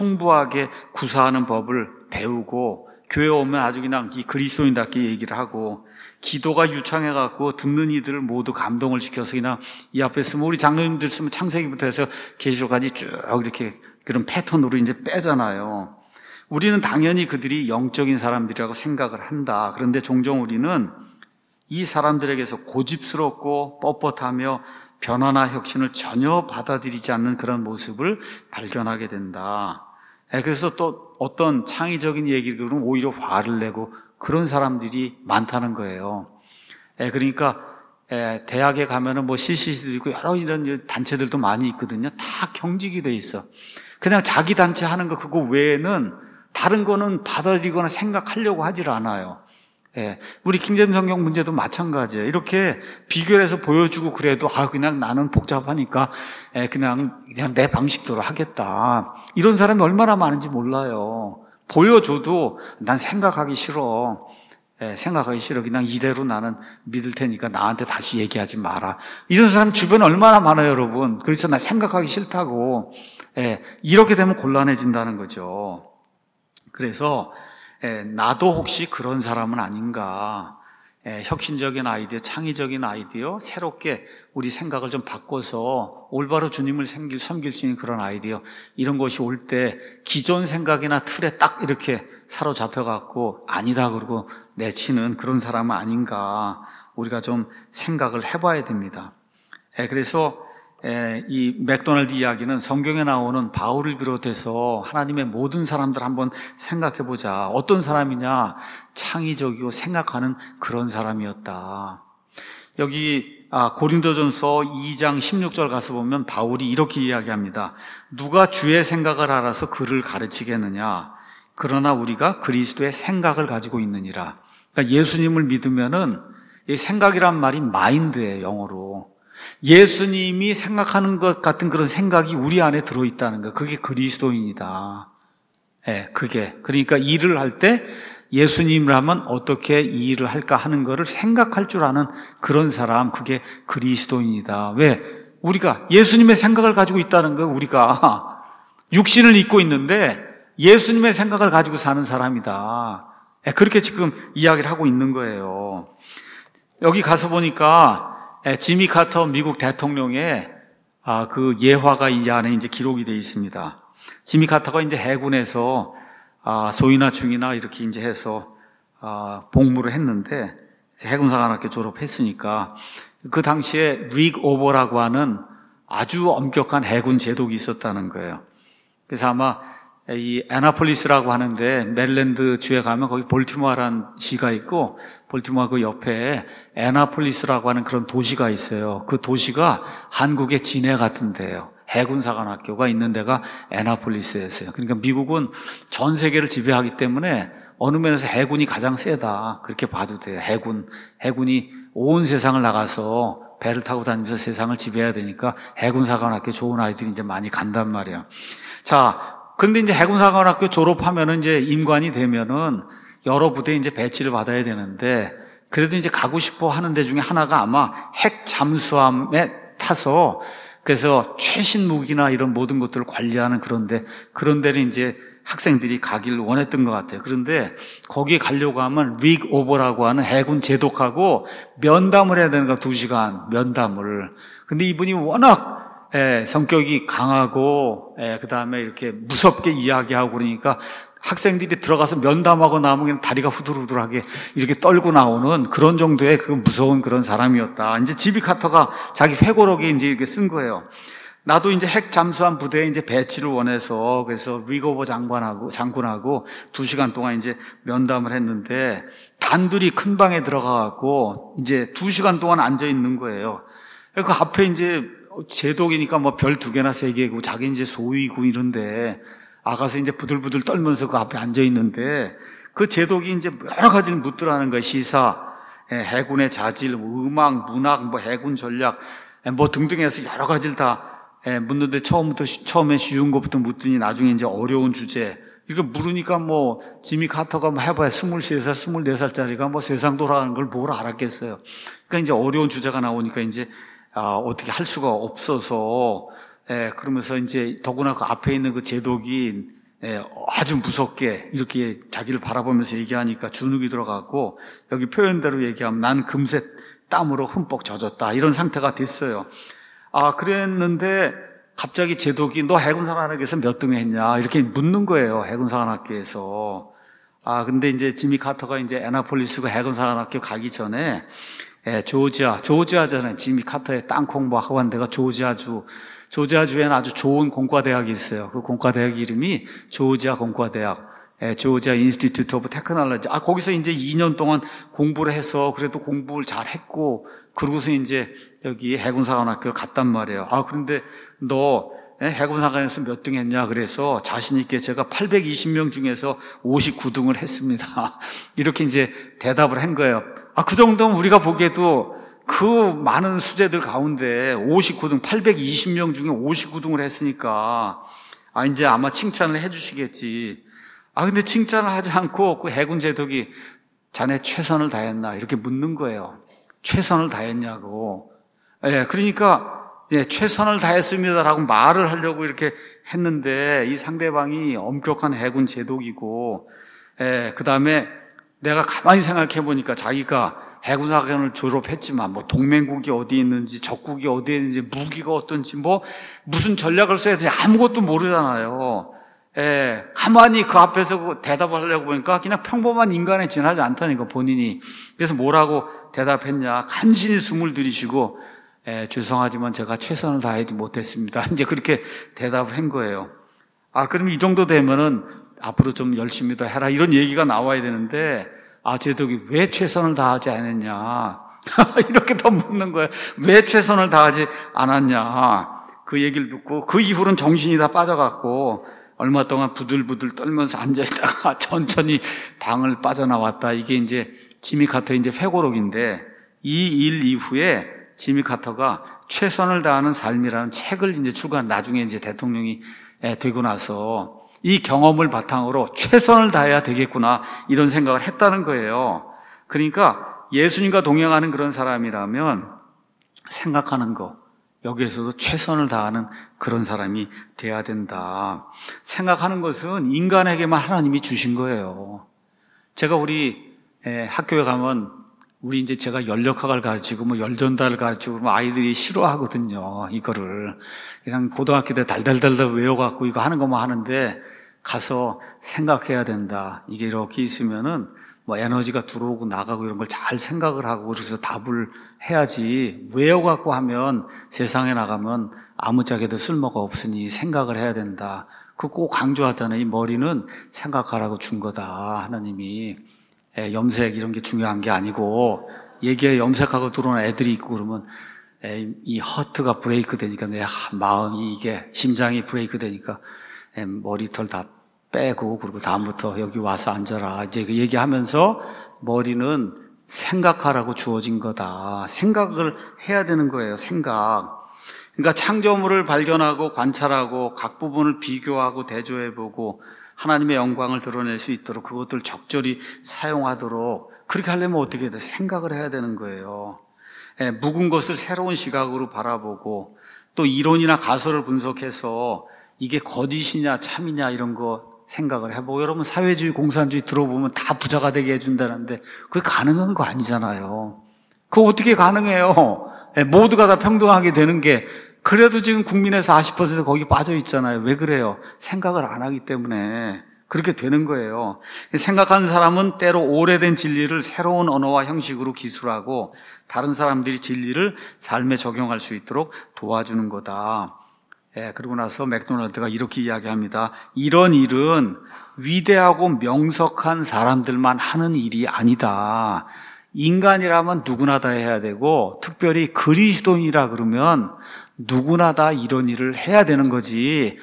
풍부하게 구사하는 법을 배우고 교회 오면 아주 그냥 이 그리스도인답게 얘기를 하고, 기도가 유창해갖고 듣는 이들을 모두 감동을 시켜서 그냥 이 앞에 쓰면 우리 장로님들 쓰면 창세기부터 해서 계시록까지 쭉 이렇게 그런 패턴으로 이제 빼잖아요. 우리는 당연히 그들이 영적인 사람들이라고 생각을 한다. 그런데 종종 우리는 이 사람들에게서 고집스럽고 뻣뻣하며 변화나 혁신을 전혀 받아들이지 않는 그런 모습을 발견하게 된다. 그래서 또 어떤 창의적인 얘기를 그러면 오히려 화를 내고 그런 사람들이 많다는 거예요. 그러니까 대학에 가면은 뭐 씨씨씨도 있고 여러 이런 단체들도 많이 있거든요. 다 경직이 돼 있어. 그냥 자기 단체 하는 거 그거 외에는 다른 거는 받아들이거나 생각하려고 하질 않아요. 예, 우리 킹제임스 성경 문제도 마찬가지예요. 이렇게 비교를 해서 보여주고 그래도 아 그냥 나는 복잡하니까 예, 그냥 그냥 내 방식대로 하겠다. 이런 사람이 얼마나 많은지 몰라요. 보여줘도 난 생각하기 싫어. 예, 생각하기 싫어. 그냥 이대로 나는 믿을 테니까 나한테 다시 얘기하지 마라. 이런 사람 주변에 얼마나 많아요, 여러분. 그래서 나 생각하기 싫다고. 예, 이렇게 되면 곤란해진다는 거죠. 그래서 예, 나도 혹시 그런 사람은 아닌가. 예, 혁신적인 아이디어, 창의적인 아이디어, 새롭게 우리 생각을 좀 바꿔서 올바로 주님을 섬길, 섬길 수 있는 그런 아이디어, 이런 것이 올 때 기존 생각이나 틀에 딱 이렇게 사로잡혀갖고 아니다 그러고 내치는 그런 사람은 아닌가. 우리가 좀 생각을 해봐야 됩니다. 예, 그래서 예, 이 맥도날드 이야기는 성경에 나오는 바울을 비롯해서 하나님의 모든 사람들 한번 생각해보자. 어떤 사람이냐? 창의적이고 생각하는 그런 사람이었다. 여기 아, 고린도전서 이 장 십육 절 가서 보면 바울이 이렇게 이야기합니다. 누가 주의 생각을 알아서 그를 가르치겠느냐? 그러나 우리가 그리스도의 생각을 가지고 있느니라. 그러니까 예수님을 믿으면은 이 생각이란 말이 마인드예요, 영어로. 예수님이 생각하는 것 같은 그런 생각이 우리 안에 들어있다는 거. 그게 그리스도인이다. 예, 그게. 그러니까 일을 할 때 예수님이라면 어떻게 이 일을 할까 하는 것을 생각할 줄 아는 그런 사람, 그게 그리스도인이다. 왜? 우리가 예수님의 생각을 가지고 있다는 거예요. 우리가 육신을 입고 있는데 예수님의 생각을 가지고 사는 사람이다. 그렇게 지금 이야기를 하고 있는 거예요. 여기 가서 보니까 지미 카터 미국 대통령의 그 예화가 이 안에 이제 기록이 되어 있습니다. 지미 카터가 이제 해군에서 소위나 중이나 이렇게 이제 해서 복무를 했는데 해군사관학교 졸업했으니까 그 당시에 릭 오버라고 하는 아주 엄격한 해군 제독이 있었다는 거예요. 그래서 아마 이 애나폴리스라고 하는데 메릴랜드 주에 가면 거기 볼티모어라는 시가 있고 볼티모어 그 옆에 애나폴리스라고 하는 그런 도시가 있어요. 그 도시가 한국의 진해 같은 데예요. 해군사관학교가 있는 데가 애나폴리스였어요. 그러니까 미국은 전 세계를 지배하기 때문에 어느 면에서 해군이 가장 세다 그렇게 봐도 돼요. 해군 해군이 온 세상을 나가서 배를 타고 다니면서 세상을 지배해야 되니까 해군사관학교 좋은 아이들이 이제 많이 간단 말이에요. 자, 근데 이제 해군사관학교 졸업하면은 이제 임관이 되면은 여러 부대에 이제 배치를 받아야 되는데 그래도 이제 가고 싶어 하는 데 중에 하나가 아마 핵 잠수함에 타서 그래서 최신 무기나 이런 모든 것들을 관리하는 그런데 그런 데를 이제 학생들이 가기를 원했던 것 같아요. 그런데 거기에 가려고 하면 릭 오버라고 하는 해군 제독하고 면담을 해야 되는 거야. 두 시간 면담을. 근데 이분이 워낙 예, 성격이 강하고 예, 그다음에 이렇게 무섭게 이야기하고 그러니까 학생들이 들어가서 면담하고 나면 그냥 다리가 후들후들하게 이렇게 떨고 나오는 그런 정도의 그 무서운 그런 사람이었다. 이제 지미 카터가 자기 회고록에 이제 이렇게 쓴 거예요. 나도 이제 핵 잠수함 부대에 이제 배치를 원해서 그래서 리거버 장관하고 장군하고 두 시간 동안 이제 면담을 했는데 단둘이 큰 방에 들어가갖고 이제 두 시간 동안 앉아 있는 거예요. 그 앞에 이제 제독이니까 뭐 별 두 개나 세 개고 자기 이제 소위고 이런데 아가서 이제 부들부들 떨면서 그 앞에 앉아 있는데 그 제독이 이제 여러 가지를 묻더라는 거예요. 시사, 해군의 자질, 음악, 문학, 뭐 해군 전략, 뭐 등등 해서 여러 가지를 다 묻는데 처음부터, 처음에 쉬운 것부터 묻더니 나중에 이제 어려운 주제. 이렇게 물으니까 뭐, 지미 카터가 뭐 해봐야 스물세 살, 스물네 살짜리가 뭐 세상 돌아가는 걸 뭘 알았겠어요. 그러니까 이제 어려운 주제가 나오니까 이제, 아, 어떻게 할 수가 없어서, 예, 그러면서 이제 더구나 그 앞에 있는 그 제독이, 예, 아주 무섭게 이렇게 자기를 바라보면서 얘기하니까 주눅이 들어가고, 여기 표현대로 얘기하면 난 금세 땀으로 흠뻑 젖었다. 이런 상태가 됐어요. 아, 그랬는데 갑자기 제독이 너 해군사관학교에서 몇 등 했냐 이렇게 묻는 거예요. 해군사관학교에서. 아, 근데 이제 지미 카터가 이제 애나폴리스가 해군사관학교 가기 전에 예, 조지아, 조지아잖아요. 지미 카터의 땅콩 뭐 하고 한 데가 조지아주. 조지아주에는 아주 좋은 공과대학이 있어요. 그 공과대학 이름이 조지아 공과대학. 예, 조지아 인스티튜트 오브 테크놀로지. 아, 거기서 이제 이 년 동안 공부를 해서 그래도 공부를 잘 했고, 그러고서 이제 여기 해군사관학교를 갔단 말이에요. 아, 그런데 너 해군사관에서 몇 등 했냐? 그래서 자신있게 제가 팔백이십 명 중에서 오십구 등을 했습니다. 이렇게 이제 대답을 한 거예요. 아, 그 정도면 우리가 보기에도 그 많은 수재들 가운데 오십구 등, 팔백이십 명 중에 오십구 등을 했으니까, 아, 이제 아마 칭찬을 해 주시겠지. 아, 근데 칭찬을 하지 않고 그 해군 제독이 자네 최선을 다했나? 이렇게 묻는 거예요. 최선을 다했냐고. 예, 그러니까, 예, 최선을 다했습니다라고 말을 하려고 이렇게 했는데 이 상대방이 엄격한 해군 제독이고, 예, 그 다음에 내가 가만히 생각해 보니까 자기가 해군사관을 졸업했지만 뭐 동맹국이 어디 있는지 적국이 어디 있는지 무기가 어떤지 뭐 무슨 전략을 써야 되는지 아무것도 모르잖아요. 예, 가만히 그 앞에서 그 대답을 하려고 보니까 그냥 평범한 인간에 지나지 않다니까 본인이. 그래서 뭐라고 대답했냐. 간신히 숨을 들이쉬고 예, 죄송하지만 제가 최선을 다하지 못했습니다. 이제 그렇게 대답을 한 거예요. 아, 그럼 이 정도 되면은 앞으로 좀 열심히 더 해라 이런 얘기가 나와야 되는데 아, 제독이 왜 최선을 다하지 않았냐. 이렇게 더 묻는 거예요. 왜 최선을 다하지 않았냐. 그 얘기를 듣고 그 이후로는 정신이 다 빠져갖고 얼마 동안 부들부들 떨면서 앉아있다가 천천히 방을 빠져나왔다. 이게 이제 지미 카터 이제 회고록인데 이 일 이후에 지미 카터가 최선을 다하는 삶이라는 책을 이제 출간, 나중에 이제 대통령이 되고 나서 이 경험을 바탕으로 최선을 다해야 되겠구나 이런 생각을 했다는 거예요. 그러니까 예수님과 동행하는 그런 사람이라면 생각하는 거 여기에서도 최선을 다하는 그런 사람이 돼야 된다. 생각하는 것은 인간에게만 하나님이 주신 거예요. 제가 우리 학교에 가면 우리 이제 제가 열역학을 가르치고 뭐 열전달을 가르치고 뭐 아이들이 싫어하거든요. 이거를 그냥 고등학교 때 달달달달 외워갖고 이거 하는 것만 하는데 가서 생각해야 된다. 이게 이렇게 있으면은 뭐 에너지가 들어오고 나가고 이런 걸 잘 생각을 하고 그래서 답을 해야지 외워갖고 하면 세상에 나가면 아무짝에도 쓸모가 없으니 생각을 해야 된다. 그거 꼭 강조하잖아요. 이 머리는 생각하라고 준 거다. 하나님이. 에, 염색 이런 게 중요한 게 아니고 얘기에 염색하고 들어오는 애들이 있고 그러면 에, 이 허트가 브레이크 되니까 내 마음이 이게 심장이 브레이크 되니까 에, 머리털 다 빼고 그리고 다음부터 여기 와서 앉아라 이제 그 얘기하면서 머리는 생각하라고 주어진 거다. 생각을 해야 되는 거예요. 생각. 그러니까 창조물을 발견하고 관찰하고 각 부분을 비교하고 대조해보고 하나님의 영광을 드러낼 수 있도록 그것들 적절히 사용하도록 그렇게 하려면 어떻게 돼? 생각을 해야 되는 거예요. 예, 묵은 것을 새로운 시각으로 바라보고 또 이론이나 가설을 분석해서 이게 거짓이냐 참이냐 이런 거 생각을 해보고 여러분 사회주의 공산주의 들어보면 다 부자가 되게 해준다는데 그게 가능한 거 아니잖아요. 그거 어떻게 가능해요? 예, 모두가 다 평등하게 되는 게 그래도 지금 국민의 사십 퍼센트 거기 빠져 있잖아요. 왜 그래요? 생각을 안 하기 때문에 그렇게 되는 거예요. 생각하는 사람은 때로 오래된 진리를 새로운 언어와 형식으로 기술하고 다른 사람들이 진리를 삶에 적용할 수 있도록 도와주는 거다. 예, 그러고 나서 맥도날드가 이렇게 이야기합니다. 이런 일은 위대하고 명석한 사람들만 하는 일이 아니다. 인간이라면 누구나 다 해야 되고 특별히 그리스도인이라 그러면 누구나 다 이런 일을 해야 되는 거지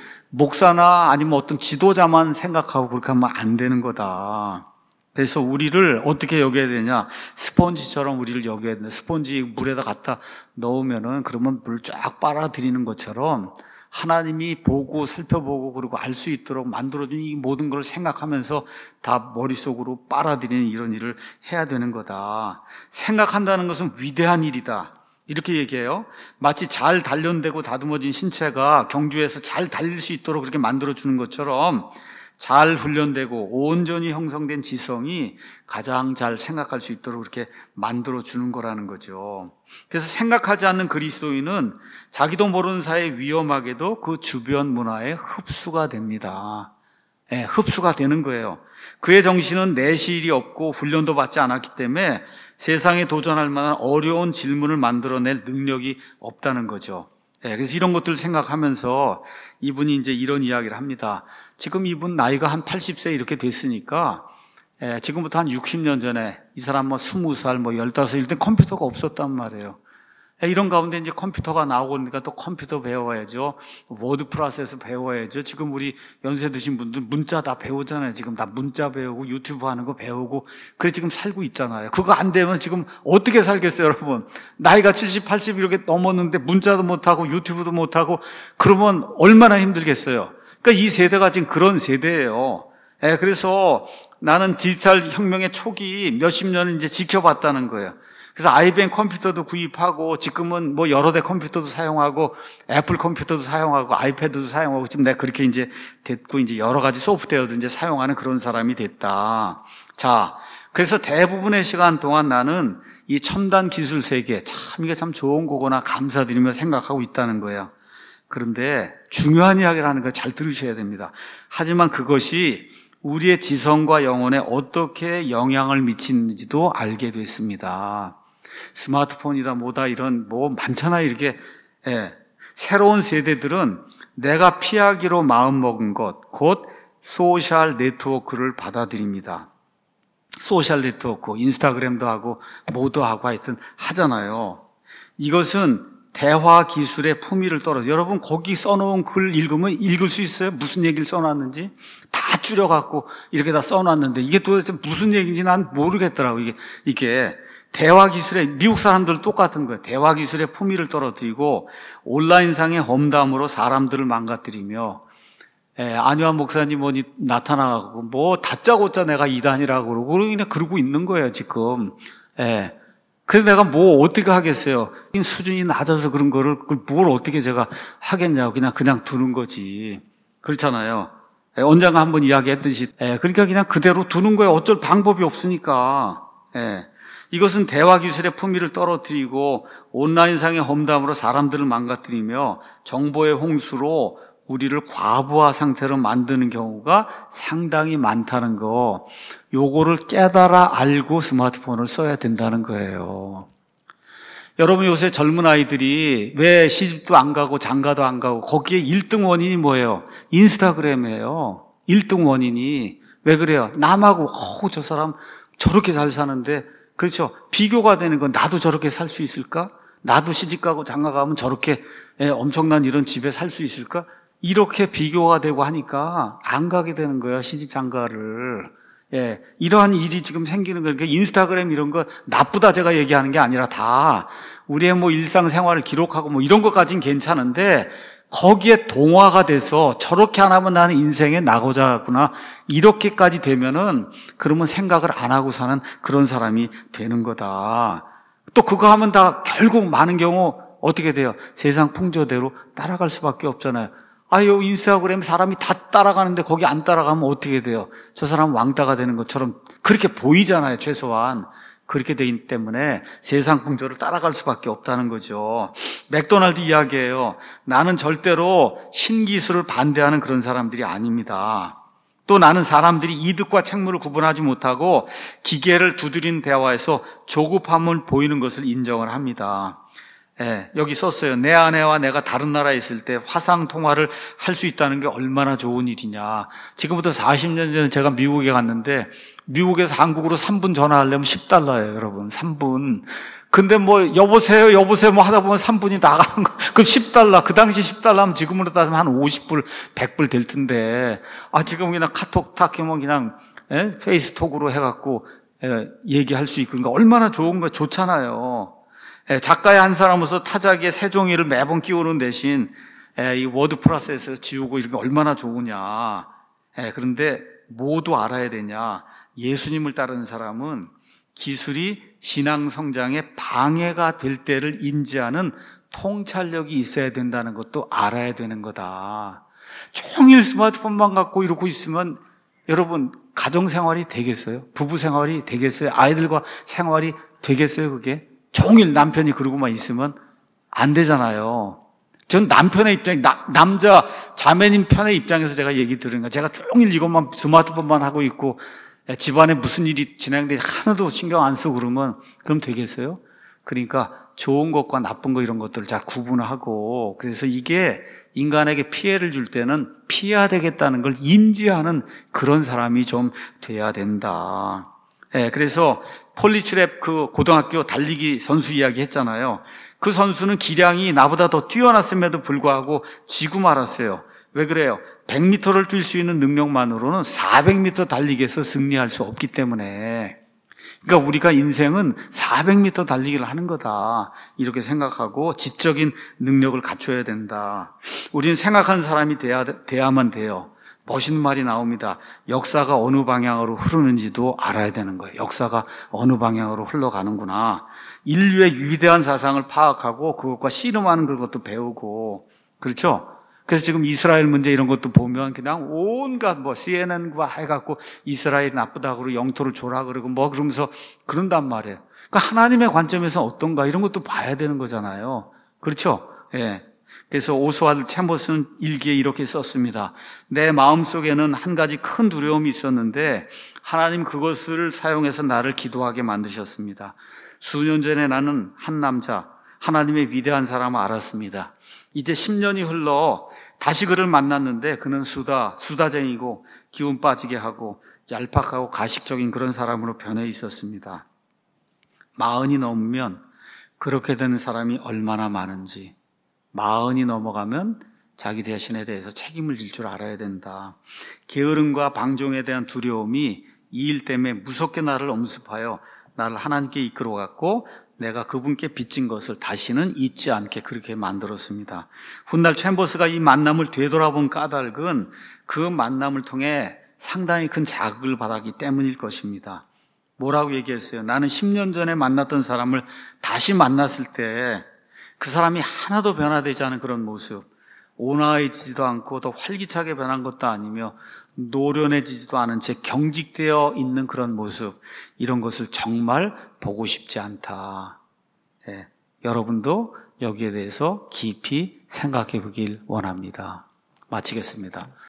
목사나 아니면 어떤 지도자만 생각하고 그렇게 하면 안 되는 거다. 그래서 우리를 어떻게 여겨야 되냐, 스펀지처럼 우리를 여겨야 된다. 스펀지 물에다 갖다 넣으면은 그러면 물 쫙 빨아들이는 것처럼 하나님이 보고 살펴보고 그리고 알 수 있도록 만들어준 이 모든 걸 생각하면서 다 머릿속으로 빨아들이는 이런 일을 해야 되는 거다. 생각한다는 것은 위대한 일이다. 이렇게 얘기해요. 마치 잘 단련되고 다듬어진 신체가 경주에서 잘 달릴 수 있도록 그렇게 만들어주는 것처럼 잘 훈련되고 온전히 형성된 지성이 가장 잘 생각할 수 있도록 그렇게 만들어주는 거라는 거죠. 그래서 생각하지 않는 그리스도인은 자기도 모르는 사이에 위험하게도 그 주변 문화에 흡수가 됩니다. 네, 흡수가 되는 거예요. 그의 정신은 내실이 없고 훈련도 받지 않았기 때문에 세상에 도전할 만한 어려운 질문을 만들어낼 능력이 없다는 거죠. 네, 그래서 이런 것들을 생각하면서 이분이 이제 이런 이야기를 합니다. 지금 이분 나이가 한 팔십 세 이렇게 됐으니까 예, 지금부터 한 육십 년 전에 이 사람 뭐 스무 살, 뭐 열다섯 일 때 컴퓨터가 없었단 말이에요. 예, 이런 가운데 이제 컴퓨터가 나오고 그러니까 또 컴퓨터 배워야죠. 워드 프로세스 배워야죠. 지금 우리 연세 드신 분들 문자 다 배우잖아요. 지금 다 문자 배우고 유튜브 하는 거 배우고 그래 지금 살고 있잖아요. 그거 안 되면 지금 어떻게 살겠어요, 여러분? 나이가 칠십, 팔십 이렇게 넘었는데 문자도 못하고 유튜브도 못하고 그러면 얼마나 힘들겠어요. 그러니까 이 세대가 지금 그런 세대예요. 예, 그래서 나는 디지털 혁명의 초기 몇십 년을 이제 지켜봤다는 거예요. 그래서 아이비엠 컴퓨터도 구입하고 지금은 뭐 여러 대 컴퓨터도 사용하고 애플 컴퓨터도 사용하고 아이패드도 사용하고 지금 내가 그렇게 이제 됐고 이제 여러 가지 소프트웨어도 이제 사용하는 그런 사람이 됐다. 자, 그래서 대부분의 시간 동안 나는 이 첨단 기술 세계 참 이게 참 좋은 거구나 감사드리며 생각하고 있다는 거예요. 그런데 중요한 이야기를 하는 걸 잘 들으셔야 됩니다. 하지만 그것이 우리의 지성과 영혼에 어떻게 영향을 미치는지도 알게 됐습니다. 스마트폰이다 뭐다 이런 뭐 많잖아요. 이렇게 예. 새로운 세대들은 내가 피하기로 마음먹은 것 곧 소셜 네트워크를 받아들입니다. 소셜 네트워크 인스타그램도 하고 뭐도 하고 하여튼 하잖아요. 이것은 대화 기술의 품위를 떨어져. 여러분 거기 써놓은 글 읽으면 읽을 수 있어요? 무슨 얘기를 써놨는지 다 줄여갖고 이렇게 다 써놨는데 이게 도대체 무슨 얘기인지 난 모르겠더라고. 이게 이게 대화 기술의 미국 사람들 똑같은 거예요. 대화 기술의 품위를 떨어뜨리고 온라인상의 험담으로 사람들을 망가뜨리며 예, 안유한 목사님 뭐니 나타나고 뭐 다짜고짜 내가 이단이라고 그러고 그냥 그러고 있는 거예요 지금. 예. 그래서 내가 뭐 어떻게 하겠어요? 수준이 낮아서 그런 거를 뭘 어떻게 제가 하겠냐고 그냥 그냥 두는 거지. 그렇잖아요. 예, 언젠가 한번 이야기했듯이. 예, 그러니까 그냥 그대로 두는 거예요. 어쩔 방법이 없으니까. 예. 이것은 대화 기술의 품위를 떨어뜨리고 온라인상의 험담으로 사람들을 망가뜨리며 정보의 홍수로 우리를 과부하 상태로 만드는 경우가 상당히 많다는 거, 요거를 깨달아 알고 스마트폰을 써야 된다는 거예요. 여러분 요새 젊은 아이들이 왜 시집도 안 가고 장가도 안 가고 거기에 일 등 원인이 뭐예요? 인스타그램이에요. 일 등 원인이. 왜 그래요? 남하고 어우 저 사람 저렇게 잘 사는데, 그렇죠? 비교가 되는 건 나도 저렇게 살 수 있을까? 나도 시집가고 장가가면 저렇게 엄청난 이런 집에 살 수 있을까? 이렇게 비교가 되고 하니까 안 가게 되는 거예요, 시집 장가를. 예, 이러한 일이 지금 생기는 거예요. 그러니까 인스타그램 이런 거 나쁘다 제가 얘기하는 게 아니라 다 우리의 뭐 일상생활을 기록하고 뭐 이런 것까지는 괜찮은데 거기에 동화가 돼서 저렇게 안 하면 나는 인생에 나고자구나 이렇게까지 되면은 그러면 생각을 안 하고 사는 그런 사람이 되는 거다. 또 그거 하면 다 결국 많은 경우 어떻게 돼요? 세상 풍조대로 따라갈 수밖에 없잖아요. 아유, 인스타그램 사람이 다 따라가는데 거기 안 따라가면 어떻게 돼요? 저 사람 왕따가 되는 것처럼 그렇게 보이잖아요, 최소한. 그렇게 되기 때문에 세상 풍조를 따라갈 수밖에 없다는 거죠. 맥도날드 이야기예요. 나는 절대로 신기술을 반대하는 그런 사람들이 아닙니다. 또 나는 사람들이 이득과 책무를 구분하지 못하고 기계를 두드린 대화에서 조급함을 보이는 것을 인정을 합니다. 예, 여기 썼어요. 내 아내와 내가 다른 나라에 있을 때 화상 통화를 할 수 있다는 게 얼마나 좋은 일이냐. 지금부터 사십 년 전에 제가 미국에 갔는데 미국에서 한국으로 삼 분 전화하려면 십 달러예요, 여러분. 삼 분. 근데 뭐 여보세요, 여보세요 뭐 하다 보면 삼 분이 나가는 거. 그럼 십 달러. 그 당시 십 달러면 지금으로 따지면 한 오십 불, 백 불 될 텐데. 아, 지금 그냥 카톡 탁하면 그냥 예? 페이스톡으로 해갖고 예, 얘기할 수 있고. 그러니까 얼마나 좋은 거 좋잖아요. 작가의 한 사람으로서 타자기에 세 종이를 매번 끼우는 대신 이 워드 프로세스에서 지우고 이런 게 얼마나 좋으냐. 그런데 뭐도 알아야 되냐. 예수님을 따르는 사람은 기술이 신앙 성장에 방해가 될 때를 인지하는 통찰력이 있어야 된다는 것도 알아야 되는 거다. 종일 스마트폰만 갖고 이러고 있으면 여러분 가정생활이 되겠어요? 부부생활이 되겠어요? 아이들과 생활이 되겠어요, 그게? 종일 남편이 그러고만 있으면 안 되잖아요. 전 남편의 입장, 나, 남자 자매님 편의 입장에서 제가 얘기 들은 거예요. 제가 종일 이것만 스마트폰만 하고 있고 집안에 무슨 일이 진행되지 하나도 신경 안 쓰고 그러면 그럼 되겠어요? 그러니까 좋은 것과 나쁜 것 이런 것들을 잘 구분하고, 그래서 이게 인간에게 피해를 줄 때는 피해야 되겠다는 걸 인지하는 그런 사람이 좀 돼야 된다. 예, 그래서 폴리츄랩 그 고등학교 달리기 선수 이야기 했잖아요. 그 선수는 기량이 나보다 더 뛰어났음에도 불구하고 지고 말았어요. 왜 그래요? 백 미터를 뛸 수 있는 능력만으로는 사백 미터 달리기에서 승리할 수 없기 때문에. 그러니까 우리가 인생은 사백 미터 달리기를 하는 거다. 이렇게 생각하고 지적인 능력을 갖춰야 된다. 우리는 생각하는 사람이 돼야, 돼야만 돼요. 멋있는 말이 나옵니다. 역사가 어느 방향으로 흐르는지도 알아야 되는 거예요. 역사가 어느 방향으로 흘러가는구나. 인류의 위대한 사상을 파악하고 그것과 씨름하는 것도 배우고. 그렇죠? 그래서 지금 이스라엘 문제 이런 것도 보면 그냥 온갖 뭐 씨엔엔과 해갖고 이스라엘이 나쁘다고 영토를 줘라 그러고 뭐 그러면서 그런단 말이에요. 그러니까 하나님의 관점에서 어떤가 이런 것도 봐야 되는 거잖아요. 그렇죠? 예. 그래서 오스왈드 챔버스는 일기에 이렇게 썼습니다. 내 마음속에는 한 가지 큰 두려움이 있었는데 하나님 그것을 사용해서 나를 기도하게 만드셨습니다. 수년 전에 나는 한 남자, 하나님의 위대한 사람을 알았습니다. 이제 십 년이 흘러 다시 그를 만났는데 그는 수다, 수다쟁이고 기운 빠지게 하고 얄팍하고 가식적인 그런 사람으로 변해 있었습니다. 마흔이 넘으면 그렇게 되는 사람이 얼마나 많은지, 마흔이 넘어가면 자기 자신에 대해서 책임을 질 줄 알아야 된다. 게으름과 방종에 대한 두려움이 이 일 때문에 무섭게 나를 엄습하여 나를 하나님께 이끌어갔고 내가 그분께 빚진 것을 다시는 잊지 않게 그렇게 만들었습니다. 훗날 챔버스가 이 만남을 되돌아본 까닭은 그 만남을 통해 상당히 큰 자극을 받았기 때문일 것입니다. 뭐라고 얘기했어요? 나는 십 년 전에 만났던 사람을 다시 만났을 때 그 사람이 하나도 변화되지 않은 그런 모습, 온화해지지도 않고 더 활기차게 변한 것도 아니며 노련해지지도 않은 채 경직되어 있는 그런 모습, 이런 것을 정말 보고 싶지 않다. 예, 여러분도 여기에 대해서 깊이 생각해 보길 원합니다. 마치겠습니다.